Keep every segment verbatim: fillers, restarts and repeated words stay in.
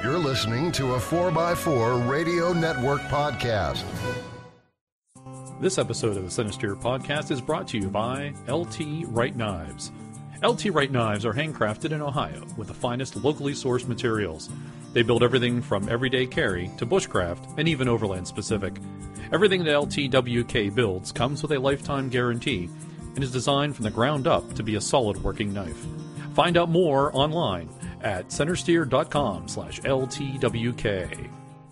You're listening to a four by four Radio Network podcast. This episode of the Cinesteer podcast is brought to you by L T Wright Knives. L T Wright Knives are handcrafted in Ohio with the finest locally sourced materials. They build everything from everyday carry to bushcraft and even overland specific. Everything that L T W K builds comes with a lifetime guarantee and is designed from the ground up to be a solid working knife. Find out more online at centersteer.com slash LTWK.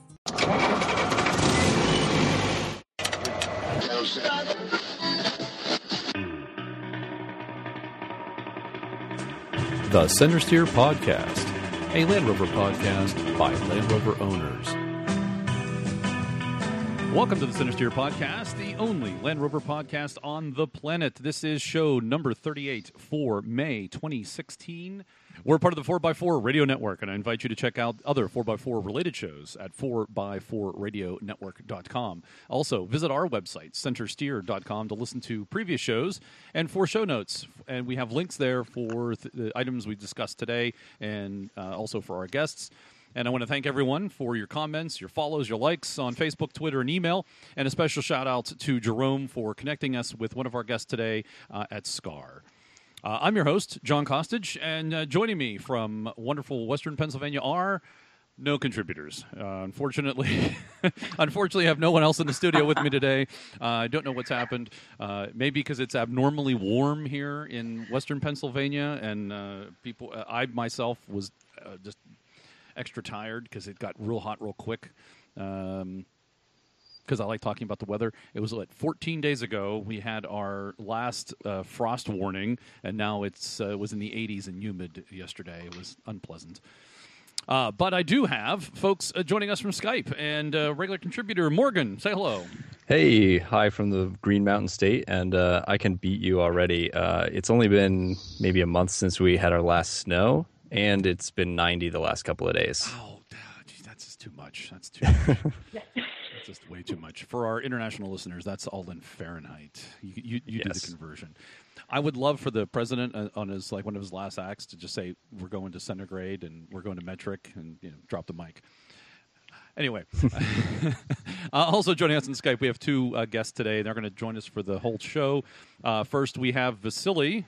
The Cinesteer Podcast, a Land Rover podcast by Land Rover owners. Welcome to the Cinesteer Podcast, the only Land Rover podcast on the planet. This is show number thirty-eight for May twenty sixteen. We're part of the four by four Radio Network, and I invite you to check out other four by four related shows at four by four radio network dot com. Also, visit our website, centersteer dot com, to listen to previous shows and for show notes. And we have links there for th- the items we discussed today and uh, also for our guests. And I want to thank everyone for your comments, your follows, your likes on Facebook, Twitter, and email. And a special shout-out to Jerome for connecting us with one of our guests today uh, at SCAR. Uh, I'm your host, John Costage, and uh, joining me from wonderful Western Pennsylvania are no contributors. Uh, unfortunately, unfortunately, I have no one else in the studio with me today. Uh, I don't know what's happened. Uh, maybe because it's abnormally warm here in Western Pennsylvania, and uh, people, uh, I myself was uh, just extra tired because it got real hot real quick. Um, because I like talking about the weather. It was like fourteen days ago we had our last uh, frost warning, and now it's uh, it was in the eighties and humid yesterday. It was unpleasant. Uh, but I do have folks uh, joining us from Skype, and uh, regular contributor Morgan. Say hello. Hey, hi from the Green Mountain State, and uh, I can beat you already. Uh, it's only been maybe a month since we had our last snow, and it's been ninety the last couple of days. Oh, geez, that's just too much. That's too much. That's just way too much. For our international listeners, that's all in Fahrenheit. You, you, you yes. do the conversion. I would love for the president uh, on his like one of his last acts to just say, we're going to centigrade and we're going to metric, and you know, drop the mic. Anyway, uh, also joining us on Skype, we have two uh, guests today. They're going to join us for the whole show. Uh, first, we have Vasily.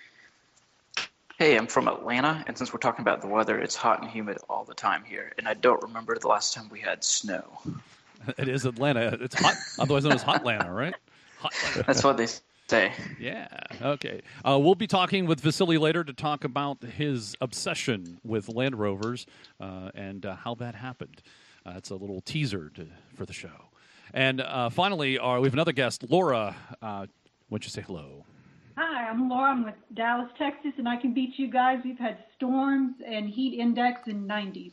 Hey, I'm from Atlanta, and since we're talking about the weather, it's hot and humid all the time here, and I don't remember the last time we had snow. It is Atlanta. It's hot, otherwise known as Hotlanta, right? Hotlanta. That's what they say. Yeah, okay. Uh, we'll be talking with Vasily later to talk about his obsession with Land Rovers uh, and uh, how that happened. Uh, it's a little teaser to, for the show. And uh, finally, uh, we have another guest, Laura. Uh, why don't you say hello? Hi, I'm Laura. I'm with Dallas, Texas, and I can beat you guys. We've had storms and heat index in nineties.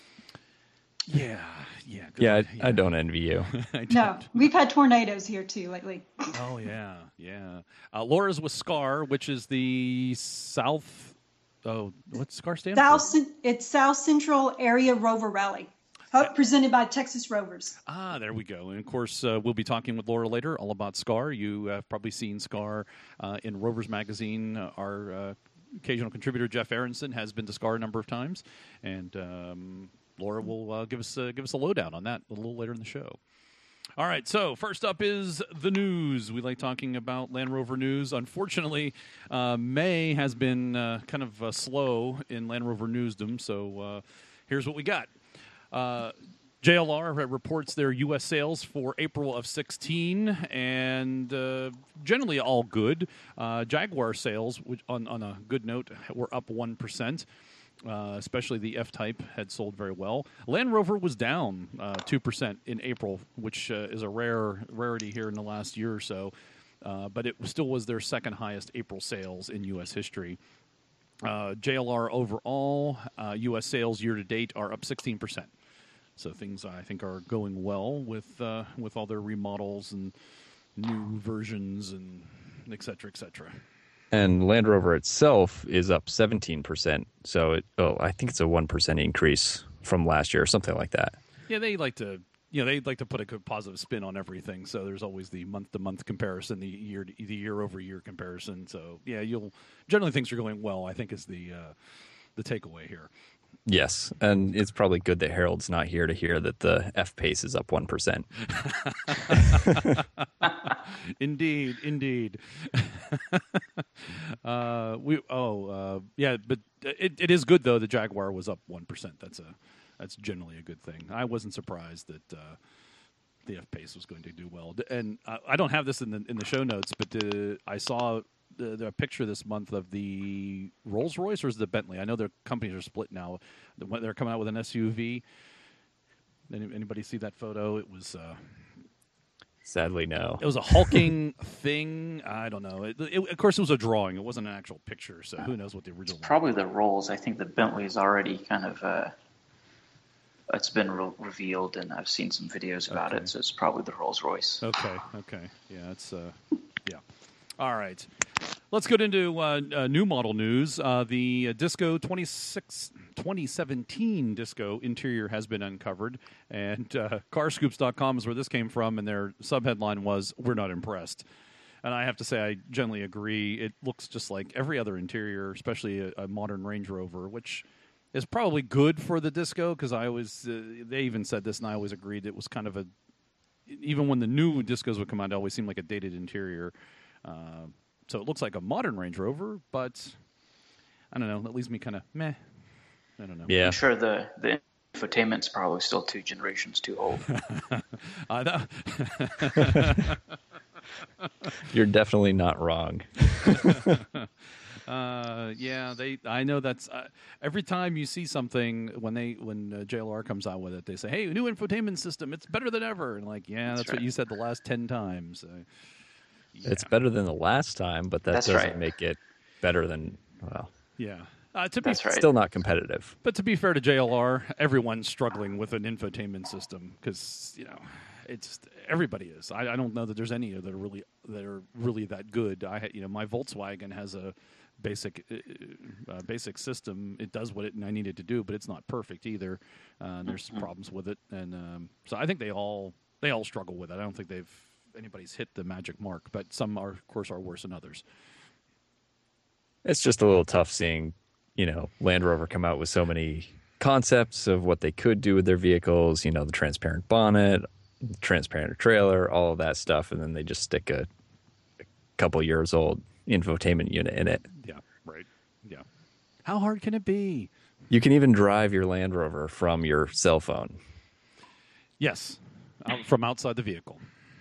Yeah, yeah. Good Yeah, luck. I, yeah. I don't envy you. I don't. No, we've had tornadoes here, too, lately. Oh, yeah, yeah. Uh, Laura's with SCAR, which is the South... Oh, what's SCAR stand South, for? it's South Central Area Rover Rally, ho- presented by Texas Rovers. Ah, there we go. And, of course, uh, we'll be talking with Laura later all about SCAR. You have probably seen SCAR uh, in Rovers Magazine. Uh, our uh, occasional contributor, Jeff Aronson, has been to SCAR a number of times. And um, Laura will uh, give us uh, give us a lowdown on that a little later in the show. All right, so first up is the news. We like talking about Land Rover news. Unfortunately, uh, May has been uh, kind of uh, slow in Land Rover newsdom, so uh, here's what we got. Uh, J L R reports their U S sales for April of sixteen, and uh, generally all good. Uh, Jaguar sales, which on, on a good note, were up one percent. Uh, especially the F-Type had sold very well. Land Rover was down uh, two percent in April, which uh, is a rare rarity here in the last year or so. Uh, but it still was their second highest April sales in U S history. Uh, J L R overall, uh, U S sales year-to-date are up sixteen percent. So things, I think, are going well with uh, with all their remodels and new versions and et cetera, et cetera. And Land Rover itself is up seventeen percent. So, it, oh, I think it's a one percent increase from last year or something like that. Yeah, they like to, you know, they like to put a good positive spin on everything. So there's always the month-to-month comparison, the year, the year-over-year comparison. So yeah, you'll generally things are going well, I think, is the uh, the takeaway here. Yes, and it's probably good that Harold's not here to hear that the F-Pace is up one percent. Indeed, indeed. uh, we oh uh, yeah, but it, it is good though. The Jaguar was up one percent. That's a that's generally a good thing. I wasn't surprised that uh, the F-Pace was going to do well. And I, I don't have this in the in the show notes, but uh, I saw the, the picture this month of the Rolls-Royce or is it the Bentley? I know their companies are split now. They're coming out with an S U V. Any, anybody see that photo? It was. Uh, Sadly, no. It was a hulking thing. I don't know. It, it, of course, it was a drawing. It wasn't an actual picture, so who knows what the original. Probably the Rolls. I think the Bentley's already kind of. Uh, it's been re- revealed, and I've seen some videos about okay. it. So it's probably the Rolls Royce. Okay. Okay. Yeah. It's. Uh, yeah. All right. Let's get into uh, uh, new model news. Uh, the uh, Disco twenty-six, twenty seventeen Disco interior has been uncovered, and uh, car scoops dot com is where this came from, and their subheadline was, "We're not impressed." And I have to say, I generally agree. It looks just like every other interior, especially a, a modern Range Rover, which is probably good for the Disco, because I always, uh, they even said this, and I always agreed it was kind of a, even when the new Discos would come out, it always seemed like a dated interior. Uh, So it looks like a modern Range Rover, but I don't know. That leaves me kind of meh. I don't know. Yeah. I'm sure the, the infotainment's probably still two generations too old. uh, that, You're definitely not wrong. uh, yeah, they. I know that's uh, every time you see something when they when uh, J L R comes out with it, they say, "Hey, new infotainment system. It's better than ever." And like, yeah, that's, that's right. What you said the last ten times. Uh, Yeah. It's better than the last time, but that That's doesn't right. make it better than, well, yeah. Uh, to be That's right. still not competitive. But to be fair to J L R, everyone's struggling with an infotainment system because, you know, it's everybody is. I, I don't know that there's any that are really that are really that good. I, you know, my Volkswagen has a basic uh, basic system. It does what it I need it to do, but it's not perfect either. Uh, and there's problems with it, and um, so I think they all they all struggle with it. I don't think they've anybody's hit the magic mark, but some are, of course, are worse than others. It's just a little tough seeing, you know, Land Rover come out with so many concepts of what they could do with their vehicles, you know, the transparent bonnet, transparent trailer, all of that stuff, and then they just stick a, a couple years old infotainment unit in it. Yeah, right. Yeah. How hard can it be? You can even drive your Land Rover from your cell phone. Yes, out, from outside the vehicle.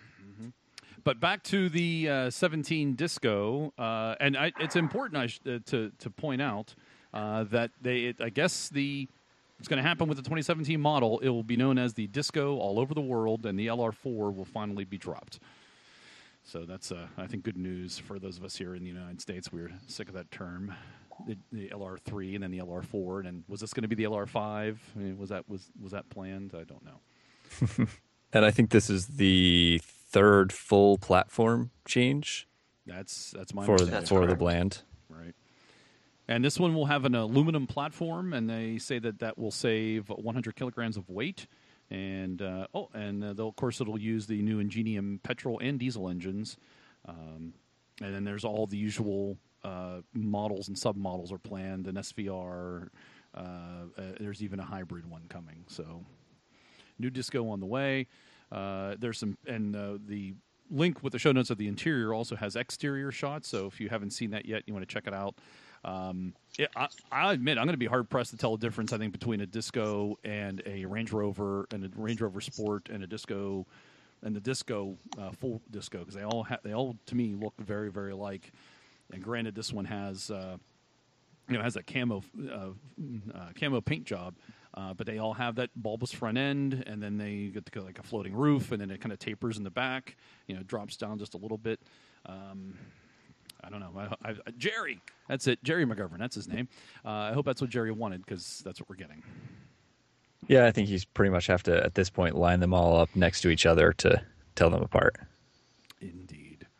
But back to the uh, seventeen Disco, uh, and I, it's important I sh- uh, to to point out uh, that they, it, I guess the it's going to happen with the twenty seventeen model. It will be known as the Disco all over the world, and the L R four will finally be dropped. So that's, uh, I think, good news for those of us here in the United States. We're sick of that term, the, the L R three, and then the L R four. And was this going to be the L R five? I mean, was that was was that planned? I don't know. And I think this is the third full platform change. That's that's my for understanding. for the Bland. Right. And this one will have an aluminum platform, and they say that that will save one hundred kilograms of weight. And uh, oh, and uh, they'll, of course, it'll use the new Ingenium petrol and diesel engines. Um, and then there's all the usual uh, models and submodels are planned. An S V R. Uh, uh, there's even a hybrid one coming. So, new Disco on the way. Uh, there's some, and uh, the link with the show notes of the interior also has exterior shots. So if you haven't seen that yet, you want to check it out. Um, it, I, I admit I'm going to be hard pressed to tell a difference. I think between a Disco and a Range Rover, and a Range Rover Sport, and a Disco, and the Disco uh, full Disco, because they all ha- they all to me look very very alike. And granted, this one has uh, you know has a camo uh, uh, camo paint job. Uh, but they all have that bulbous front end, and then they get to go like a floating roof, and then it kind of tapers in the back. You know, drops down just a little bit. Um, I don't know. I, I, Jerry, that's it. Jerry McGovern, that's his name. Uh, I hope that's what Jerry wanted, because that's what we're getting. Yeah, I think you pretty much have to, at this point, line them all up next to each other to tell them apart. Indeed.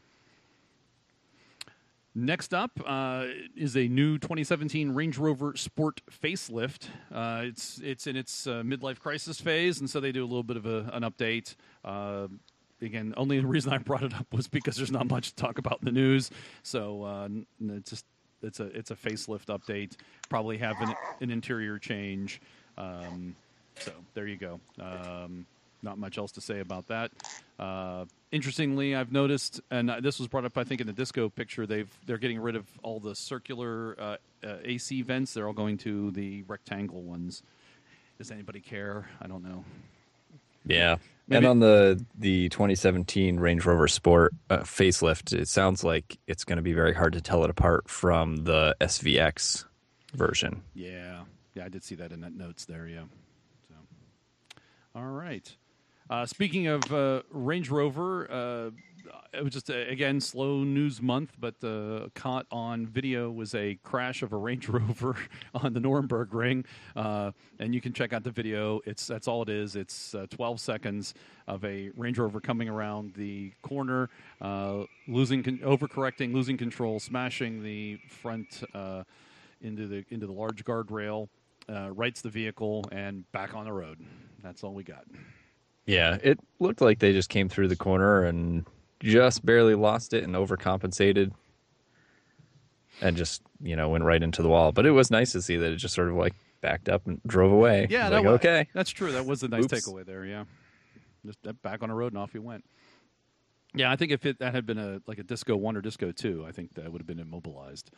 Next up uh, is a new twenty seventeen Range Rover Sport facelift. Uh, it's it's in its uh, midlife crisis phase, and so they do a little bit of a, an update. Uh, again, only the reason I brought it up was because there's not much to talk about in the news. So uh, it's just it's a it's a facelift update. Probably have an, an interior change. Um, so there you go. Um, not much else to say about that. Uh, interestingly, I've noticed, and this was brought up, I think, in the disco picture. They've they're getting rid of all the circular uh, uh, A C vents. They're all going to the rectangle ones. Does anybody care? I don't know. Yeah. Maybe- And on the the twenty seventeen Range Rover Sport uh, facelift, it sounds like it's going to be very hard to tell it apart from the S V X version. Yeah, yeah, I did see that in that notes there. Yeah. So, all right. Uh, speaking of uh, Range Rover, uh, it was just, a, again, slow news month, but uh, caught on video was a crash of a Range Rover on the Nuremberg Ring. Uh, and you can check out the video. It's That's all it is. It's uh, twelve seconds of a Range Rover coming around the corner, uh, losing, con- overcorrecting, losing control, smashing the front uh, into the into the large guardrail, uh, rights the vehicle, and back on the road. That's all we got. Yeah, it looked like they just came through the corner and just barely lost it and overcompensated and just, you know, went right into the wall. But it was nice to see that it just sort of like backed up and drove away. Yeah, It was that like, was, okay. That's true. That was a nice Oops. takeaway there. Yeah, just back on the road and off he went. Yeah, I think if it, that had been a like a Disco One or Disco Two, I think that would have been immobilized.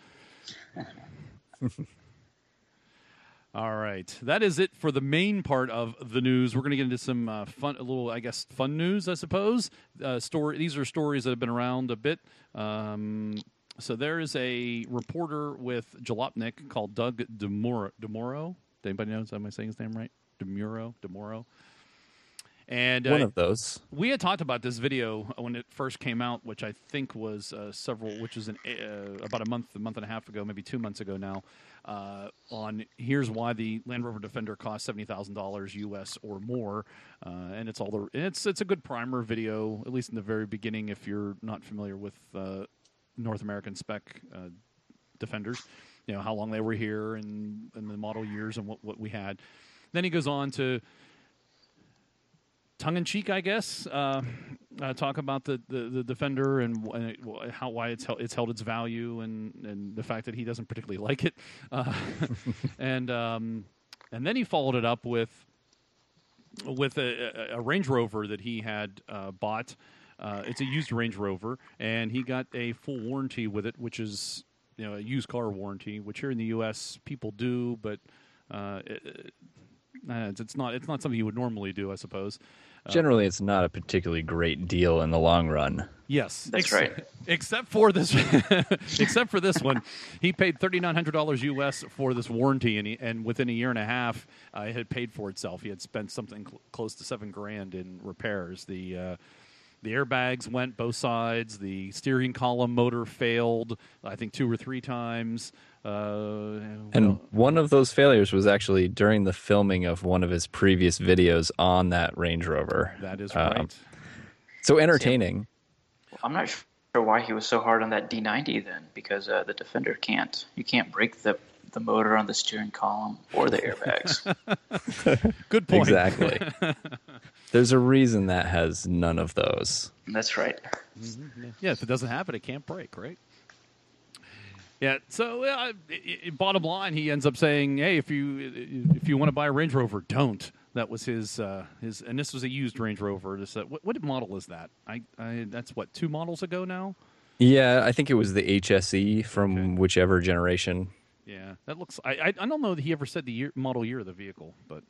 All right, that is it for the main part of the news. We're going to get into some uh, fun, a little, I guess, fun news, I suppose. Uh, story. These are stories that have been around a bit. Um, so there is a reporter with Jalopnik called Doug DeMuro. DeMuro? Anybody knows? Am I saying his name right? DeMuro? DeMuro? And uh, One of those. we had talked about this video when it first came out, which I think was uh, several, which was an, uh, about a month, a month and a half ago, maybe two months ago now. Uh, on here's why the Land Rover Defender costs seventy thousand dollars U S or more, uh, and it's all the and it's it's a good primer video, at least in the very beginning. If you're not familiar with uh, North American spec uh, Defenders, you know how long they were here and, and the model years and what, what we had. Then he goes on to, tongue-in-cheek, I guess, uh, uh, talk about the, the, the Defender and, and it, how why it's held, it's held its value and, and the fact that he doesn't particularly like it, uh, and um, and then he followed it up with with a, a Range Rover that he had uh, bought. Uh, it's a used Range Rover, and he got a full warranty with it, which is you know a used car warranty, which here in the U S people do, but uh, it, it's not it's not something you would normally do, I suppose. Generally, it's not a particularly great deal in the long run. Yes, That's ex- right. Except for this, except for this one, he paid thirty nine hundred dollars U S for this warranty, and he, and within a year and a half, uh, it had paid for itself. He had spent something cl- close to seven grand in repairs. The uh, the airbags went both sides. The steering column motor failed, I think, two or three times. Uh, And well, one of those failures was actually during the filming of one of his previous videos on that Range Rover. that is Um, right. So entertaining. I'm not sure why he was so hard on that D ninety then, because uh, the Defender can't. You can't break the the motor on the steering column or the airbags. Good point. Exactly. There's a reason that has none of those. That's right. Yeah, if it doesn't happen, it can't break, right? Yeah. So, uh, i- i- bottom line, he ends up saying, "Hey, if you if you want to buy a Range Rover, don't." That was his uh, his, and this was a used Range Rover. This, uh, what, what model is that? I, I that's what two models ago now. Yeah, I think it was the H S E from Okay. whichever generation. Yeah, that looks. I, I I don't know that he ever said the year, model year of the vehicle, but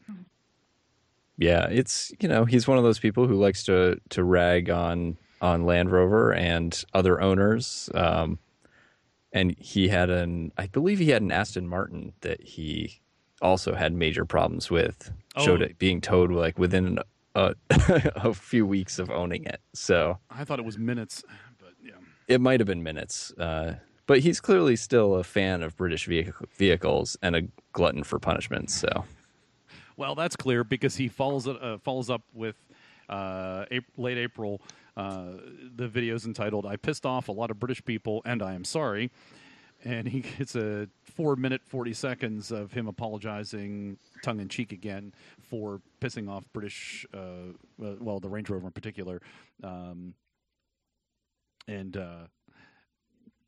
Yeah, it's, you know, he's one of those people who likes to to rag on on Land Rover and other owners. Um, and he had an, I believe he had an Aston Martin that he also had major problems with. Showed Oh. it being towed like within a, a few weeks of owning it. So I thought it was minutes. But yeah, it might have been minutes. Uh, but he's clearly still a fan of British vehicle, vehicles and a glutton for punishment. So well, that's clear because he follows it uh, follows up with uh, April, late April. Uh, the video's entitled "I pissed off a lot of British people, and I am sorry." And he it's a four minute forty seconds of him apologizing, tongue in cheek again, for pissing off British, uh, well, the Range Rover in particular, um, and uh,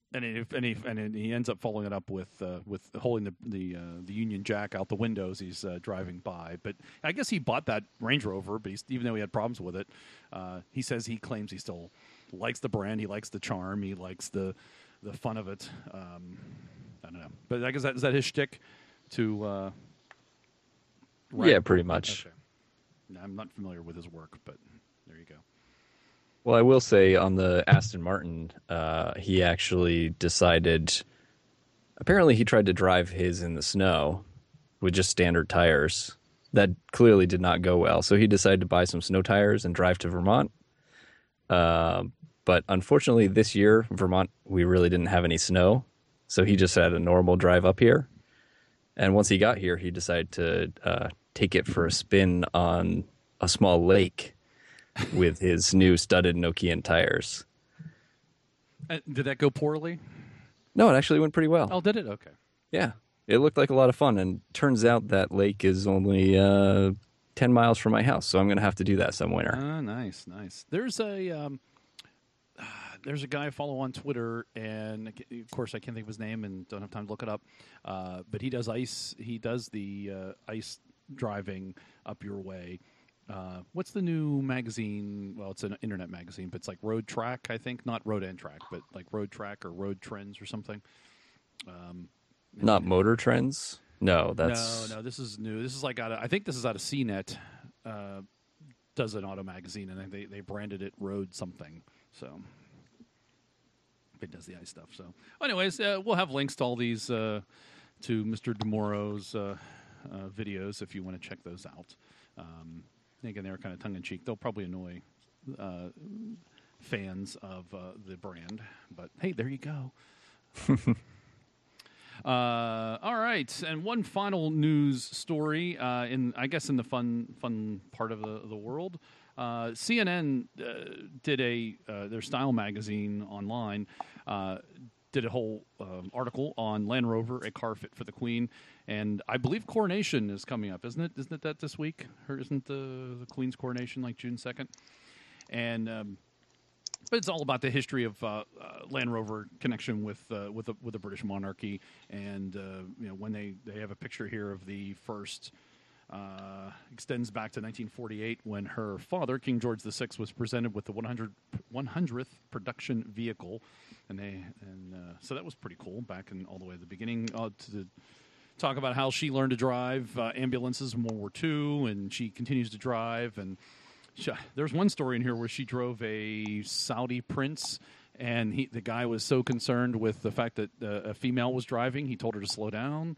and he, and he and he ends up following it up with uh, with holding the the uh, the Union Jack out the windows. He's uh, driving by, but I guess he bought that Range Rover. But he's, even though he had problems with it, uh, he says he claims he still likes the brand. He likes the charm. He likes the the fun of it. Um, I don't know, but I guess that is that his shtick to. Uh, yeah, pretty much. Okay. I'm not familiar with his work, but there you go. Well, I will say on the Aston Martin, uh, he actually decided. Apparently, he tried to drive his in the snow with just standard tires. That clearly did not go well. So he decided to buy some snow tires and drive to Vermont. Uh, but unfortunately, this year, Vermont, we really didn't have any snow. So he just had a normal drive up here. And once he got here, he decided to uh, take it for a spin on a small lake with his new studded Nokian tires. Uh, did that go poorly? No, it actually went pretty well. Oh, did it? Okay. Yeah. It looked like a lot of fun. And turns out that lake is only uh, ten miles from my house. So I'm going to have to do that some winter. Ah, nice, nice. There's a... Um, There's a guy I follow on Twitter, and of course I can't think of his name and don't have time to look it up. Uh, but he does ice. He does the uh, ice driving up your way. Uh, what's the new magazine? Well, it's an internet magazine, but it's like Road Track, I think. Not Road and Track, but like Road Track or Road Trends or something. Um, Not Motor Trends? No, that's... No, no, this is new. This is like out of, I think this is out of C net. Uh, does an auto magazine, and they, they branded it Road something. So... it does the ice stuff. So, anyways, uh, we'll have links to all these uh, to Mister DeMoro's uh, uh, videos if you want to check those out. Um, again, they're kind of tongue in cheek. They'll probably annoy uh, fans of uh, the brand, but hey, there you go. uh, all right, and one final news story. Uh, in I guess in the fun fun part of the the world. Uh, C N N uh, did a uh, their style magazine online uh, did a whole um, article on Land Rover, a car fit for the Queen, and I believe coronation is coming up, isn't it? Isn't it that this week? Or isn't the, the Queen's coronation like June second? And um, but it's all about the history of uh, uh, Land Rover connection with uh, with the, with the British monarchy, and uh, you know when they, they have a picture here of the first. Uh, extends back to nineteen forty-eight when her father, King George the Sixth, was presented with the one hundredth production vehicle, and they and uh, so that was pretty cool. Back in all the way at the beginning, uh, to the, talk about how she learned to drive uh, ambulances in World War Two, and she continues to drive. And she, there's one story in here where she drove a Saudi prince. And he, the guy was so concerned with the fact that uh, a female was driving, he told her to slow down.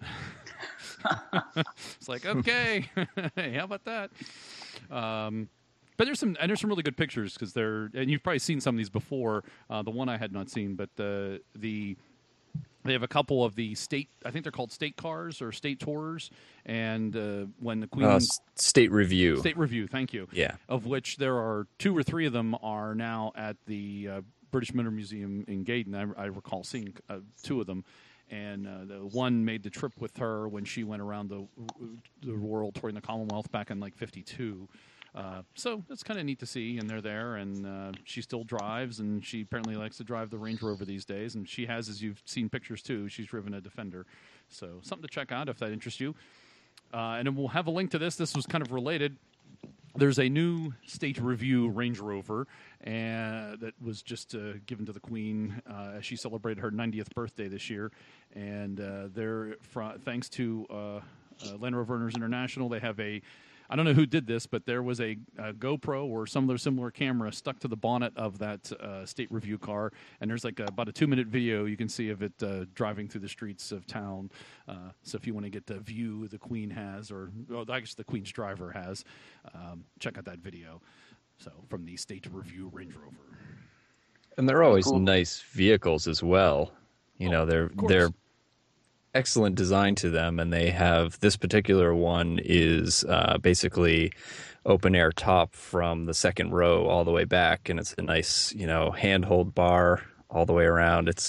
It's like, okay, hey, how about that? Um, but there's some and there's some really good pictures because they're and you've probably seen some of these before. Uh, the one I had not seen, but the the they have a couple of the state. I think they're called state cars or state tours. And uh, when the Queen uh, State Review, State Review, thank you. Yeah, of which there are two or three of them are now at the uh, British Military Museum in Gaydon. I, I recall seeing uh, two of them, and uh, the one made the trip with her when she went around the the world touring the Commonwealth back in like fifty-two. Uh, so it's kind of neat to see, and they're there, and uh, she still drives, and she apparently likes to drive the Range Rover these days, and she has, as you've seen pictures too, she's driven a Defender. So something to check out if that interests you. Uh, and then we'll have a link to this. This was kind of related. There's a new State Review Range Rover and that was just uh, given to the Queen uh, as she celebrated her ninetieth birthday this year. And uh, they're fr- thanks to uh, uh, Land Rover Owners International, they have a, I don't know who did this, but there was a, a GoPro or some other similar camera stuck to the bonnet of that uh, State Review car, and there's like a, about a two-minute video you can see of it uh, driving through the streets of town. Uh, so if you want to get the view the Queen has, or well, I guess the Queen's driver has, um, check out that video. So from the State Review Range Rover. And they're always Cool. nice vehicles as well. You Oh, know, they're of course. they're excellent design to them, and they have this particular one is uh, basically open air top from the second row all the way back, and it's a nice, you know, handhold bar all the way around. It's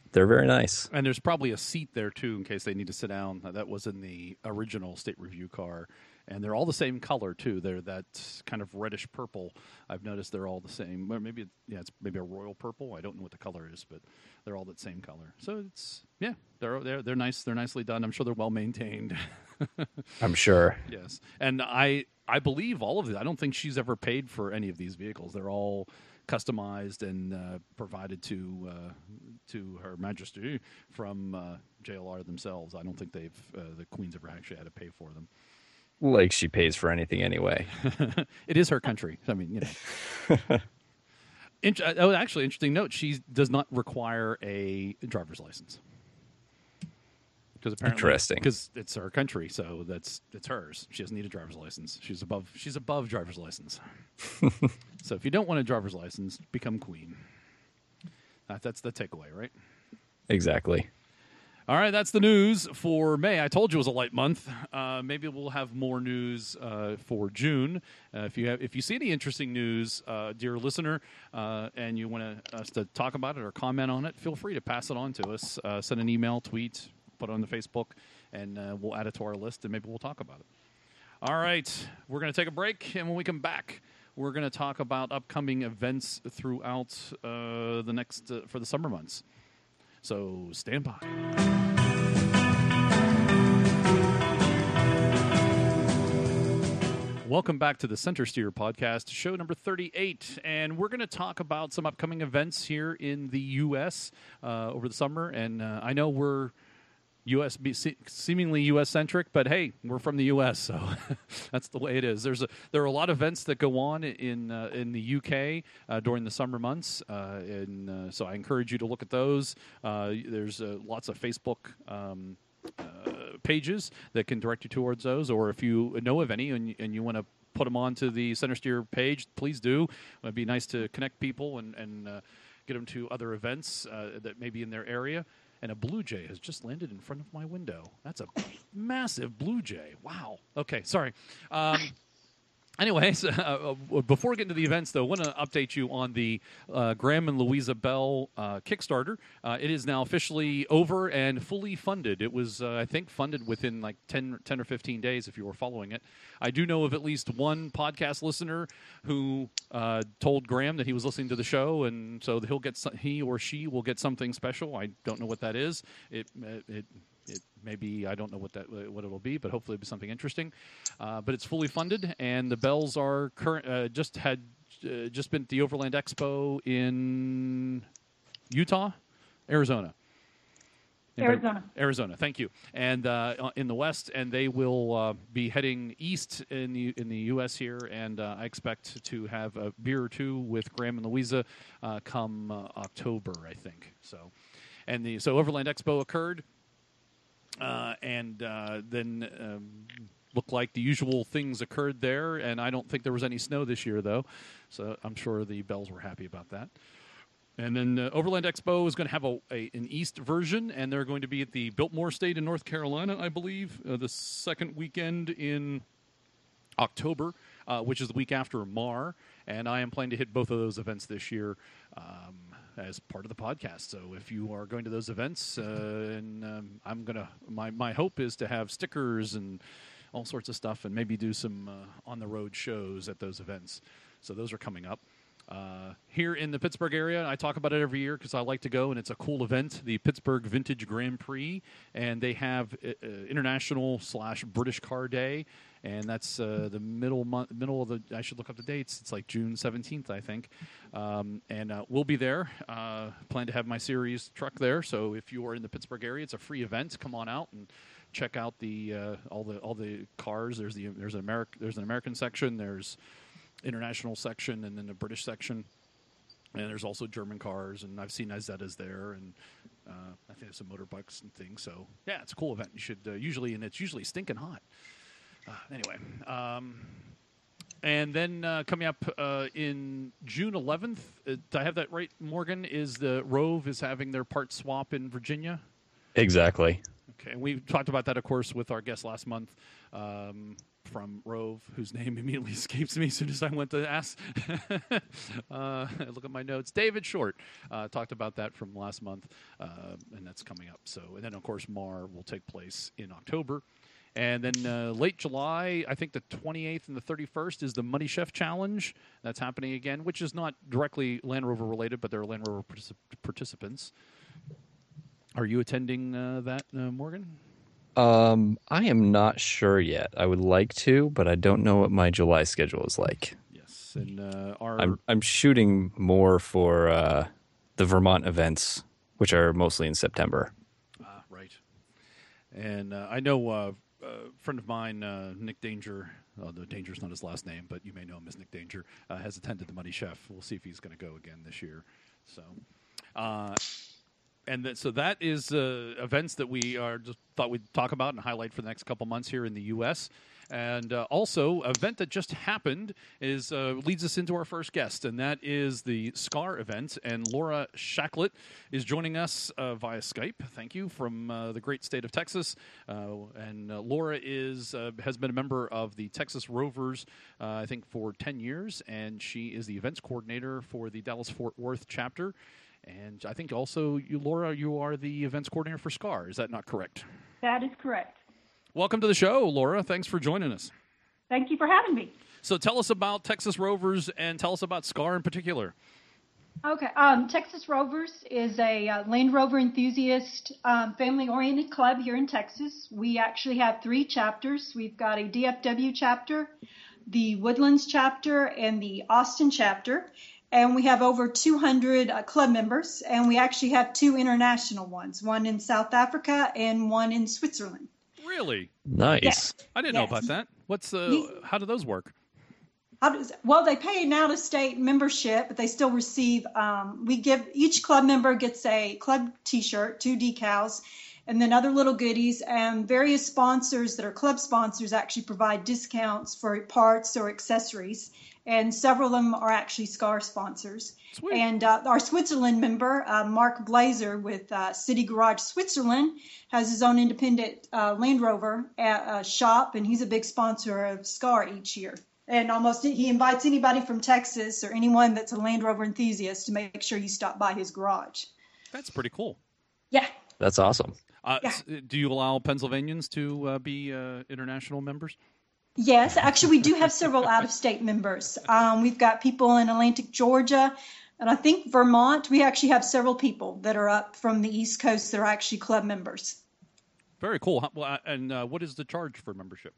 they're very nice. And there's probably a seat there, too, in case they need to sit down. That was in the original State Review car. And they're all the same color, too. They're that kind of reddish purple. I've noticed they're all the same. Or maybe, yeah, it's maybe a royal purple. I don't know what the color is, but they're all that same color. So it's, yeah, they're they're they're nice. They're nicely done. I'm sure they're well maintained. I'm sure. Yes. And I I believe all of it. I don't think she's ever paid for any of these vehicles. They're all customized and uh, provided to uh, to Her Majesty from uh, J L R themselves. I don't think they've uh, the Queen's ever actually had to pay for them. Like she pays for anything anyway. It is her country. I mean, you know. Int- oh, actually, interesting note: she does not require a driver's license because apparently, Interesting. because it's her country, so that's it's hers. She doesn't need a driver's license. She's above. She's above driver's license. So if you don't want a driver's license, become queen. That, that's the takeaway, right? Exactly. All right, that's the news for May. I told you it was a light month. Uh, maybe we'll have more news uh, for June. Uh, if you have, if you see any interesting news, uh, dear listener, uh, and you want us to talk about it or comment on it, feel free to pass it on to us. Uh, send an email, tweet, put it on the Facebook, and uh, we'll add it to our list, and maybe we'll talk about it. All right, we're going to take a break, and when we come back, we're going to talk about upcoming events throughout uh, the next uh, for the summer months. So stand by. Welcome back to the Center Steer Podcast, show number thirty-eight, and we're going to talk about some upcoming events here in the U S uh, over the summer. And uh, I know we're U S seemingly U S centric, but hey, we're from the U S, so that's the way it is. There's a there are a lot of events that go on in uh, in the U K uh, during the summer months, uh, and uh, so I encourage you to look at those. Uh, there's uh, lots of Facebook Um, Uh, pages that can direct you towards those, or if you know of any and, and you want to put them onto the Center Steer page, please do. It'd be nice to connect people and, and uh, get them to other events uh, that may be in their area. And a blue jay has just landed in front of my window. That's a massive blue jay. Wow. Okay, sorry. Um, Anyways, uh, before getting to the events, though, I want to update you on the uh, Graham and Louisa Bell uh, Kickstarter. Uh, it is now officially over and fully funded. It was, uh, I think, funded within like ten, ten or fifteen days if you were following it. I do know of at least one podcast listener who uh, told Graham that he was listening to the show, and so he'll get some, he or she will get something special. I don't know what that is. It it. It maybe I don't know what that what it'll be, but hopefully it'll be something interesting. Uh, but it's fully funded, and the Bells are current. Uh, just had uh, just been at the Overland Expo in Utah, Arizona. Anybody? Arizona. Arizona. Thank you. And uh, in the West, and they will uh, be heading east in the in the U S here, and uh, I expect to have a beer or two with Graham and Louisa uh, come uh, October, I think. So, and the so Overland Expo occurred. Uh, and uh, then um, looked like the usual things occurred there, and I don't think there was any snow this year, though, so I'm sure the Bells were happy about that. And then uh, Overland Expo is going to have a, a an East version, and they're going to be at the Biltmore State in North Carolina, I believe, uh, the second weekend in October, uh, which is the week after M A R, and I am planning to hit both of those events this year um, as part of the podcast. So if you are going to those events, uh, and um, I'm gonna, my my hope is to have stickers and all sorts of stuff, and maybe do some uh, on the road shows at those events. So those are coming up. Uh, here in the Pittsburgh area, I talk about it every year because I like to go, and it's a cool event, the Pittsburgh Vintage Grand Prix, and they have uh, International slash British Car Day, and that's uh, the middle month, middle of the. I should look up the dates. It's like June seventeenth, I think, um, and uh, we'll be there. Uh, plan to have my series truck there, so if you are in the Pittsburgh area, it's a free event. Come on out and check out the uh, all the all the cars. There's the there's an American there's an American section. There's international section, and then the British section, and there's also German cars, and I've seen Izettas there, and uh, I think there's some motorbikes and things. So yeah, it's a cool event. You should uh, usually, and it's usually stinking hot. Uh, anyway, um, and then uh, coming up uh, in June eleventh, uh, did I have that right, Morgan? Is the Rove is having their part swap in Virginia? Exactly. Okay, and we talked about that, of course, with our guest last month. Um, from Rove, whose name immediately escapes me as soon as I went to ask. uh, look at my notes. David Short uh, talked about that from last month, uh, and that's coming up. So, and then of course Mar will take place in October. And then uh, late July, I think the twenty-eighth and the thirty-first is the Money Chef Challenge. That's happening again, which is not directly Land Rover related, but there are Land Rover particip- participants. Are you attending uh, that, uh, Morgan? Um, I am not sure yet. I would like to, but I don't know what my July schedule is like. Yes, and uh, our I'm I'm shooting more for uh, the Vermont events, which are mostly in September. ah, right. And uh, I know uh, a friend of mine, uh, Nick Danger. Although Danger's not his last name, but you may know him as Nick Danger. Uh, has attended the Money Chef. We'll see if he's going to go again this year. So. Uh, And that, so that is uh, events that we are just thought we'd talk about and highlight for the next couple months here in the U S And uh, also, an event that just happened is uh, leads us into our first guest, and that is the SCAR event. And Laura Shacklett is joining us uh, via Skype. Thank you, from uh, the great state of Texas. Uh, and uh, Laura is uh, has been a member of the Texas Rovers, uh, I think, for ten years, and she is the events coordinator for the Dallas-Fort Worth chapter. And I think also, you, Laura, you are the events coordinator for SCAR. Is that not correct? That is correct. Welcome to the show, Laura. Thanks for joining us. Thank you for having me. So tell us about Texas Rovers and tell us about SCAR in particular. Okay. Um, Texas Rovers is a uh, Land Rover enthusiast, um, family-oriented club here in Texas. We actually have three chapters. We've got a D F W chapter, the Woodlands chapter, and the Austin chapter. And we have over two hundred uh, club members, and we actually have two international ones, one in South Africa and one in Switzerland. Really? Nice. Yes. I didn't Yes. know about that. What's the? These- How do those work? How does, well, they pay an out-of-state membership, but they still receive, um, we give, each club member gets a club T-shirt, two decals, and then other little goodies, and various sponsors that are club sponsors actually provide discounts for parts or accessories, and several of them are actually SCAR sponsors. Sweet. And uh, our Switzerland member, uh, Mark Blazer with uh, City Garage Switzerland, has his own independent uh, Land Rover uh, uh, shop, and he's a big sponsor of SCAR each year. And almost he invites anybody from Texas or anyone that's a Land Rover enthusiast to make sure you stop by his garage. That's pretty cool. Yeah. That's awesome. Uh, Yeah. s- Do you allow Pennsylvanians to uh, be uh, international members? Yes, actually, we do have several out-of-state members. Um, we've got people in Atlantic, Georgia, and I think Vermont. We actually have several people that are up from the East Coast that are actually club members. Very cool. How- well, uh, And uh, what is the charge for membership?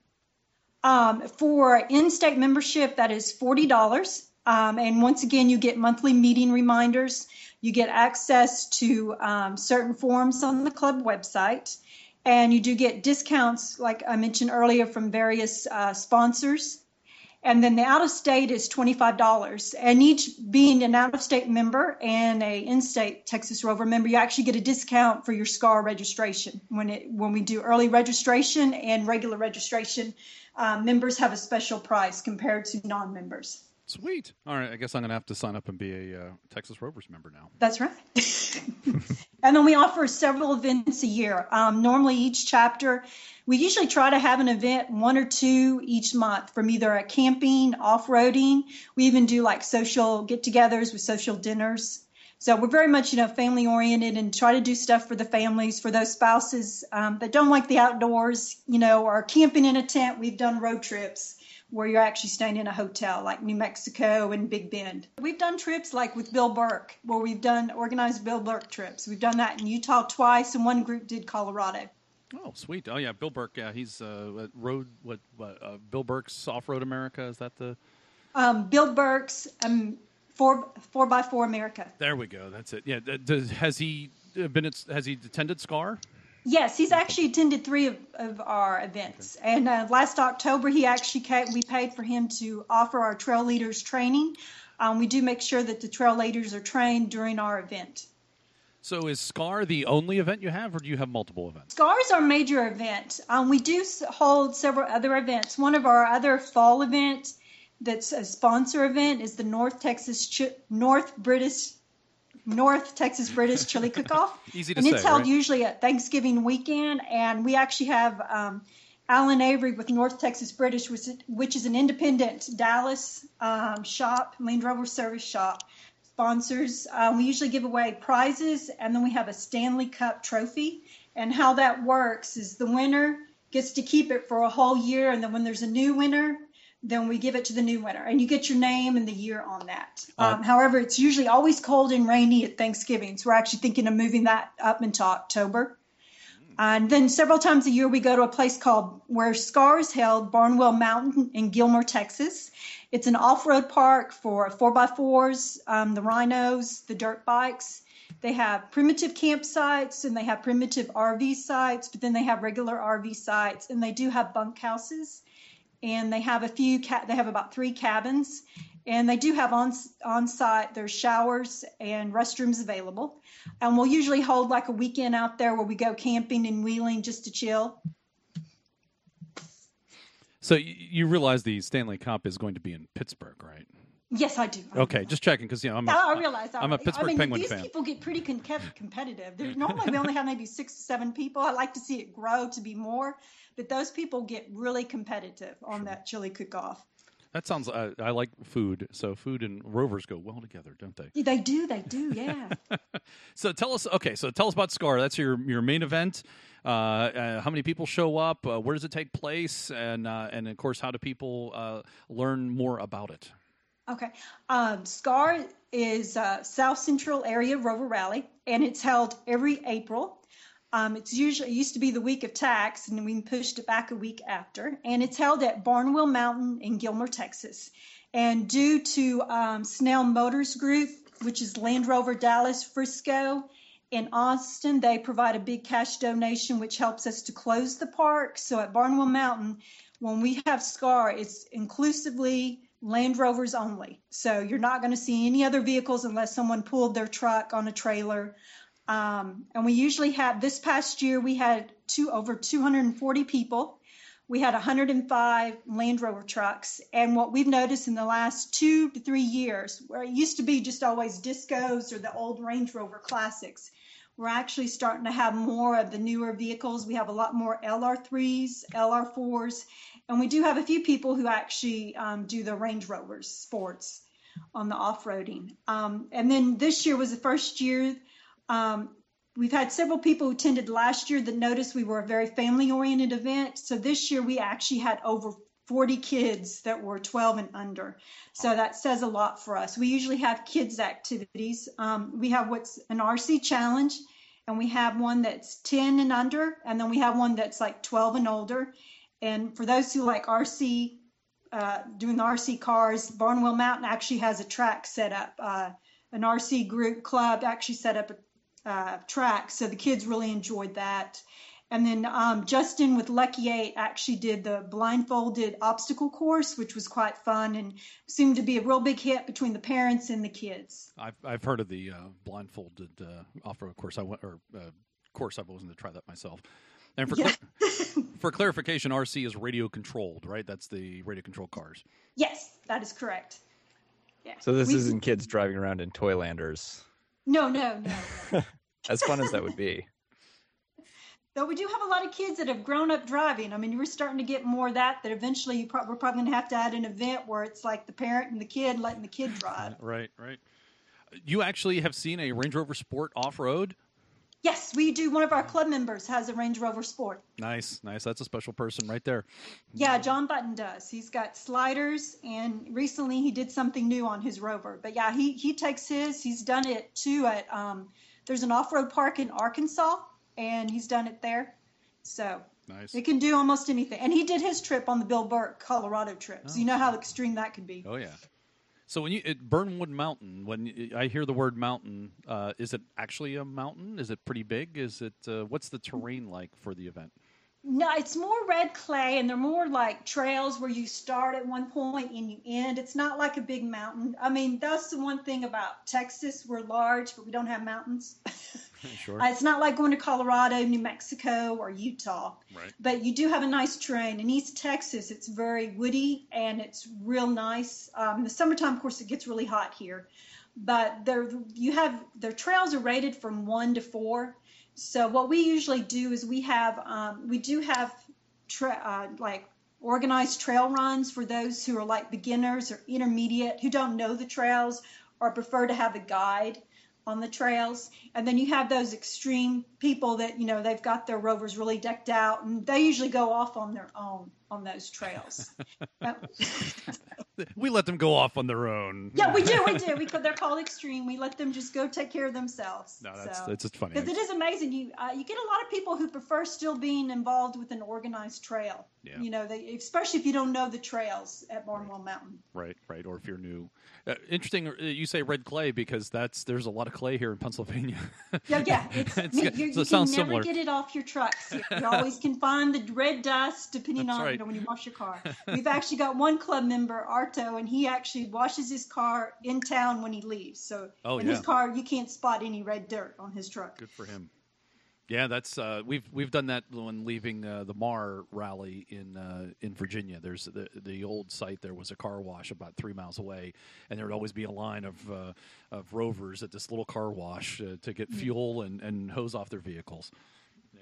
Um, for in-state membership, that is forty dollars. Um, and once again, you get monthly meeting reminders. You get access to um, certain forums on the club website. And you do get discounts, like I mentioned earlier, from various uh, sponsors. And then the out-of-state is twenty-five dollars. And each being an out-of-state member and a in-state Texas Rover member, you actually get a discount for your SCAR registration. When it when we do early registration and regular registration, uh, members have a special price compared to non-members. Sweet. All right. I guess I'm going to have to sign up and be a uh, Texas Rovers member now. That's right. And then we offer several events a year. Um, normally each chapter, we usually try to have an event, one or two each month, from either a camping, off-roading. We even do like social get-togethers with social dinners. So we're very much, you know, family-oriented and try to do stuff for the families, for those spouses um, that don't like the outdoors, you know, or camping in a tent. We've done road trips where you're actually staying in a hotel, like New Mexico and Big Bend. We've done trips like with Bill Burke, where we've done organized Bill Burke trips. We've done that in Utah twice, and one group did Colorado. Oh, sweet. Oh, yeah. Bill Burke. Yeah, he's uh, at road. What? what uh, Bill Burke's Off Road America. Is that the? Um, Bill Burke's um, four four by four America. There we go. That's it. Yeah. th- Does, has he been? At, has he attended SCAR? Yes, he's actually attended three of, of our events. And uh, last October, he actually came, we paid for him to offer our trail leaders training. Um, we do make sure that the trail leaders are trained during our event. So is SCAR the only event you have, or do you have multiple events? SCAR is our major event. Um, we do s- hold several other events. One of our other fall events that's a sponsor event is the North Texas Ch- North British North Texas British Chili Cook-Off. Easy to and say, it's held right? usually at Thanksgiving weekend, and we actually have um, Alan Avery with North Texas British, which, which is an independent Dallas um, shop, Land Rover service shop, sponsors. Uh, we usually give away prizes, and then we have a Stanley Cup trophy. And how that works is the winner gets to keep it for a whole year, and then when there's a new winner, then we give it to the new winner, and you get your name and the year on that. Um, uh, however, it's usually always cold and rainy at Thanksgiving, so we're actually thinking of moving that up into October. And then several times a year, we go to a place called where SCAR is held, Barnwell Mountain in Gilmore, Texas. It's an off-road park for four by fours, um, the rhinos, the dirt bikes. They have primitive campsites, and they have primitive R V sites, but then they have regular R V sites, and they do have bunkhouses. And they have a few, ca- they have about three cabins, and they do have on on site, there's showers and restrooms available. And we'll usually hold like a weekend out there where we go camping and wheeling just to chill. So you, you realize the Stanley Cup is going to be in Pittsburgh, right? Yes, I do. I okay, realize. just checking because you know I'm a, I realize. I, I'm a Pittsburgh I mean, Penguin these fan. people get pretty con- competitive. There's, normally we only have maybe six to seven people. I like to see it grow to be more, but those people get really competitive on sure. that chili cook-off. That sounds. Uh, I like food, so food and Rovers go well together, don't they? They do. They do. Yeah. So tell us. Okay, so tell us about SCAR. That's your your main event. Uh, uh, how many people show up? Uh, where does it take place? And uh, and of course, how do people uh, learn more about it? Okay. Um, SCAR is uh, South Central Area Rover Rally, and it's held every April. Um, it's usually it used to be the week of tax, and we pushed it back a week after. And it's held at Barnwell Mountain in Gilmore, Texas. And due to um, Snell Motors Group, which is Land Rover Dallas, Frisco, and Austin, they provide a big cash donation, which helps us to close the park. So at Barnwell Mountain, when we have SCAR, it's inclusively Land Rovers only. So you're not going to see any other vehicles unless someone pulled their truck on a trailer. Um, and we usually have, this past year, we had two over two hundred forty people. We had one hundred five Land Rover trucks. And what we've noticed in the last two to three years, where it used to be just always Discos or the old Range Rover Classics, we're actually starting to have more of the newer vehicles. We have a lot more L R threes, L R fours, and we do have a few people who actually um, do the Range Rovers sports on the off-roading. Um, and then this year was the first year. Um, we've had several people who attended last year that noticed we were a very family-oriented event. So this year we actually had over forty kids that were twelve and under. So that says a lot for us. We usually have kids activities. Um, we have what's an R C challenge, and we have one that's ten and under, and then we have one that's like twelve and older. And for those who like R C, uh, doing the R C cars, Barnwell Mountain actually has a track set up. Uh, an R C group club actually set up a uh, track, so the kids really enjoyed that. And then um, Justin with Lucky Eight actually did the blindfolded obstacle course, which was quite fun and seemed to be a real big hit between the parents and the kids. I've I've heard of the uh, blindfolded uh, off-road course. I went or uh, course. I've wasn't to try that myself. And for Yeah. cl- for clarification, R C is radio controlled, right? That's the radio controlled cars. Yes, that is correct. Yeah. So this We- isn't kids driving around in Toylanders. No, no, no. no. As fun as that would be. Though we do have a lot of kids that have grown up driving. I mean, we're starting to get more of that, that eventually you pro- we're probably going to have to add an event where it's like the parent and the kid letting the kid drive. Right, right. You actually have seen a Range Rover Sport off-road? Yes, we do. One of our club members has a Range Rover Sport. Nice, nice. That's a special person right there. Yeah, John Button does. He's got sliders, and recently he did something new on his Rover. But yeah, he, he takes his. He's done it too at, um, there's an off-road park in Arkansas, and he's done it there. So Nice. it can do almost anything. And he did his trip on the Bill Burke Colorado trip. So you know how extreme that could be. Oh, yeah. So when you at Burnwood Mountain, when you, I hear the word mountain, uh, is it actually a mountain? Is it pretty big? Is it uh, what's the terrain like for the event? No, it's more red clay, and they're more like trails where you start at one point and you end. It's not like a big mountain. I mean, that's the one thing about Texas. We're large, but we don't have mountains. Sure. Uh, it's not like going to Colorado, New Mexico, or Utah. Right. But you do have a nice terrain. In East Texas, it's very woody, and it's real nice. Um, in the summertime, of course, it gets really hot here. But there, you have their trails are rated from one to four. So what we usually do is we have um, we do have tra- uh, like organized trail runs for those who are like beginners or intermediate who don't know the trails or prefer to have a guide on the trails. And then you have those extreme people that, you know, they've got their rovers really decked out, and they usually go off on their own on those trails. We let them go off on their own. Yeah, we do, we do. We they're called extreme. We let them just go take care of themselves. No, that's so, that's just funny. Because it is amazing. You uh, you get a lot of people who prefer still being involved with an organized trail. Yeah. You know, they, especially if you don't know the trails at Barnwell Mountain. Right, right. Or if you're new. Uh, interesting. uh, You say red clay because that's there's a lot of clay here in Pennsylvania. Yeah, yeah. It's, It's- you, so you it can sounds never similar. get it off your trucks. You, you always can find the red dust depending That's on right. you know, when you wash your car. We've actually got one club member, Arto, and he actually washes his car in town when he leaves. So Oh, in yeah. his car, you can't spot any red dirt on his truck. Good for him. Yeah, that's uh, we've we've done that when leaving uh, the Mar rally in uh, in Virginia. There's the the old site. There was a car wash about three miles away, and there would always be a line of uh, of rovers at this little car wash uh, to get fuel and, and hose off their vehicles. Yeah.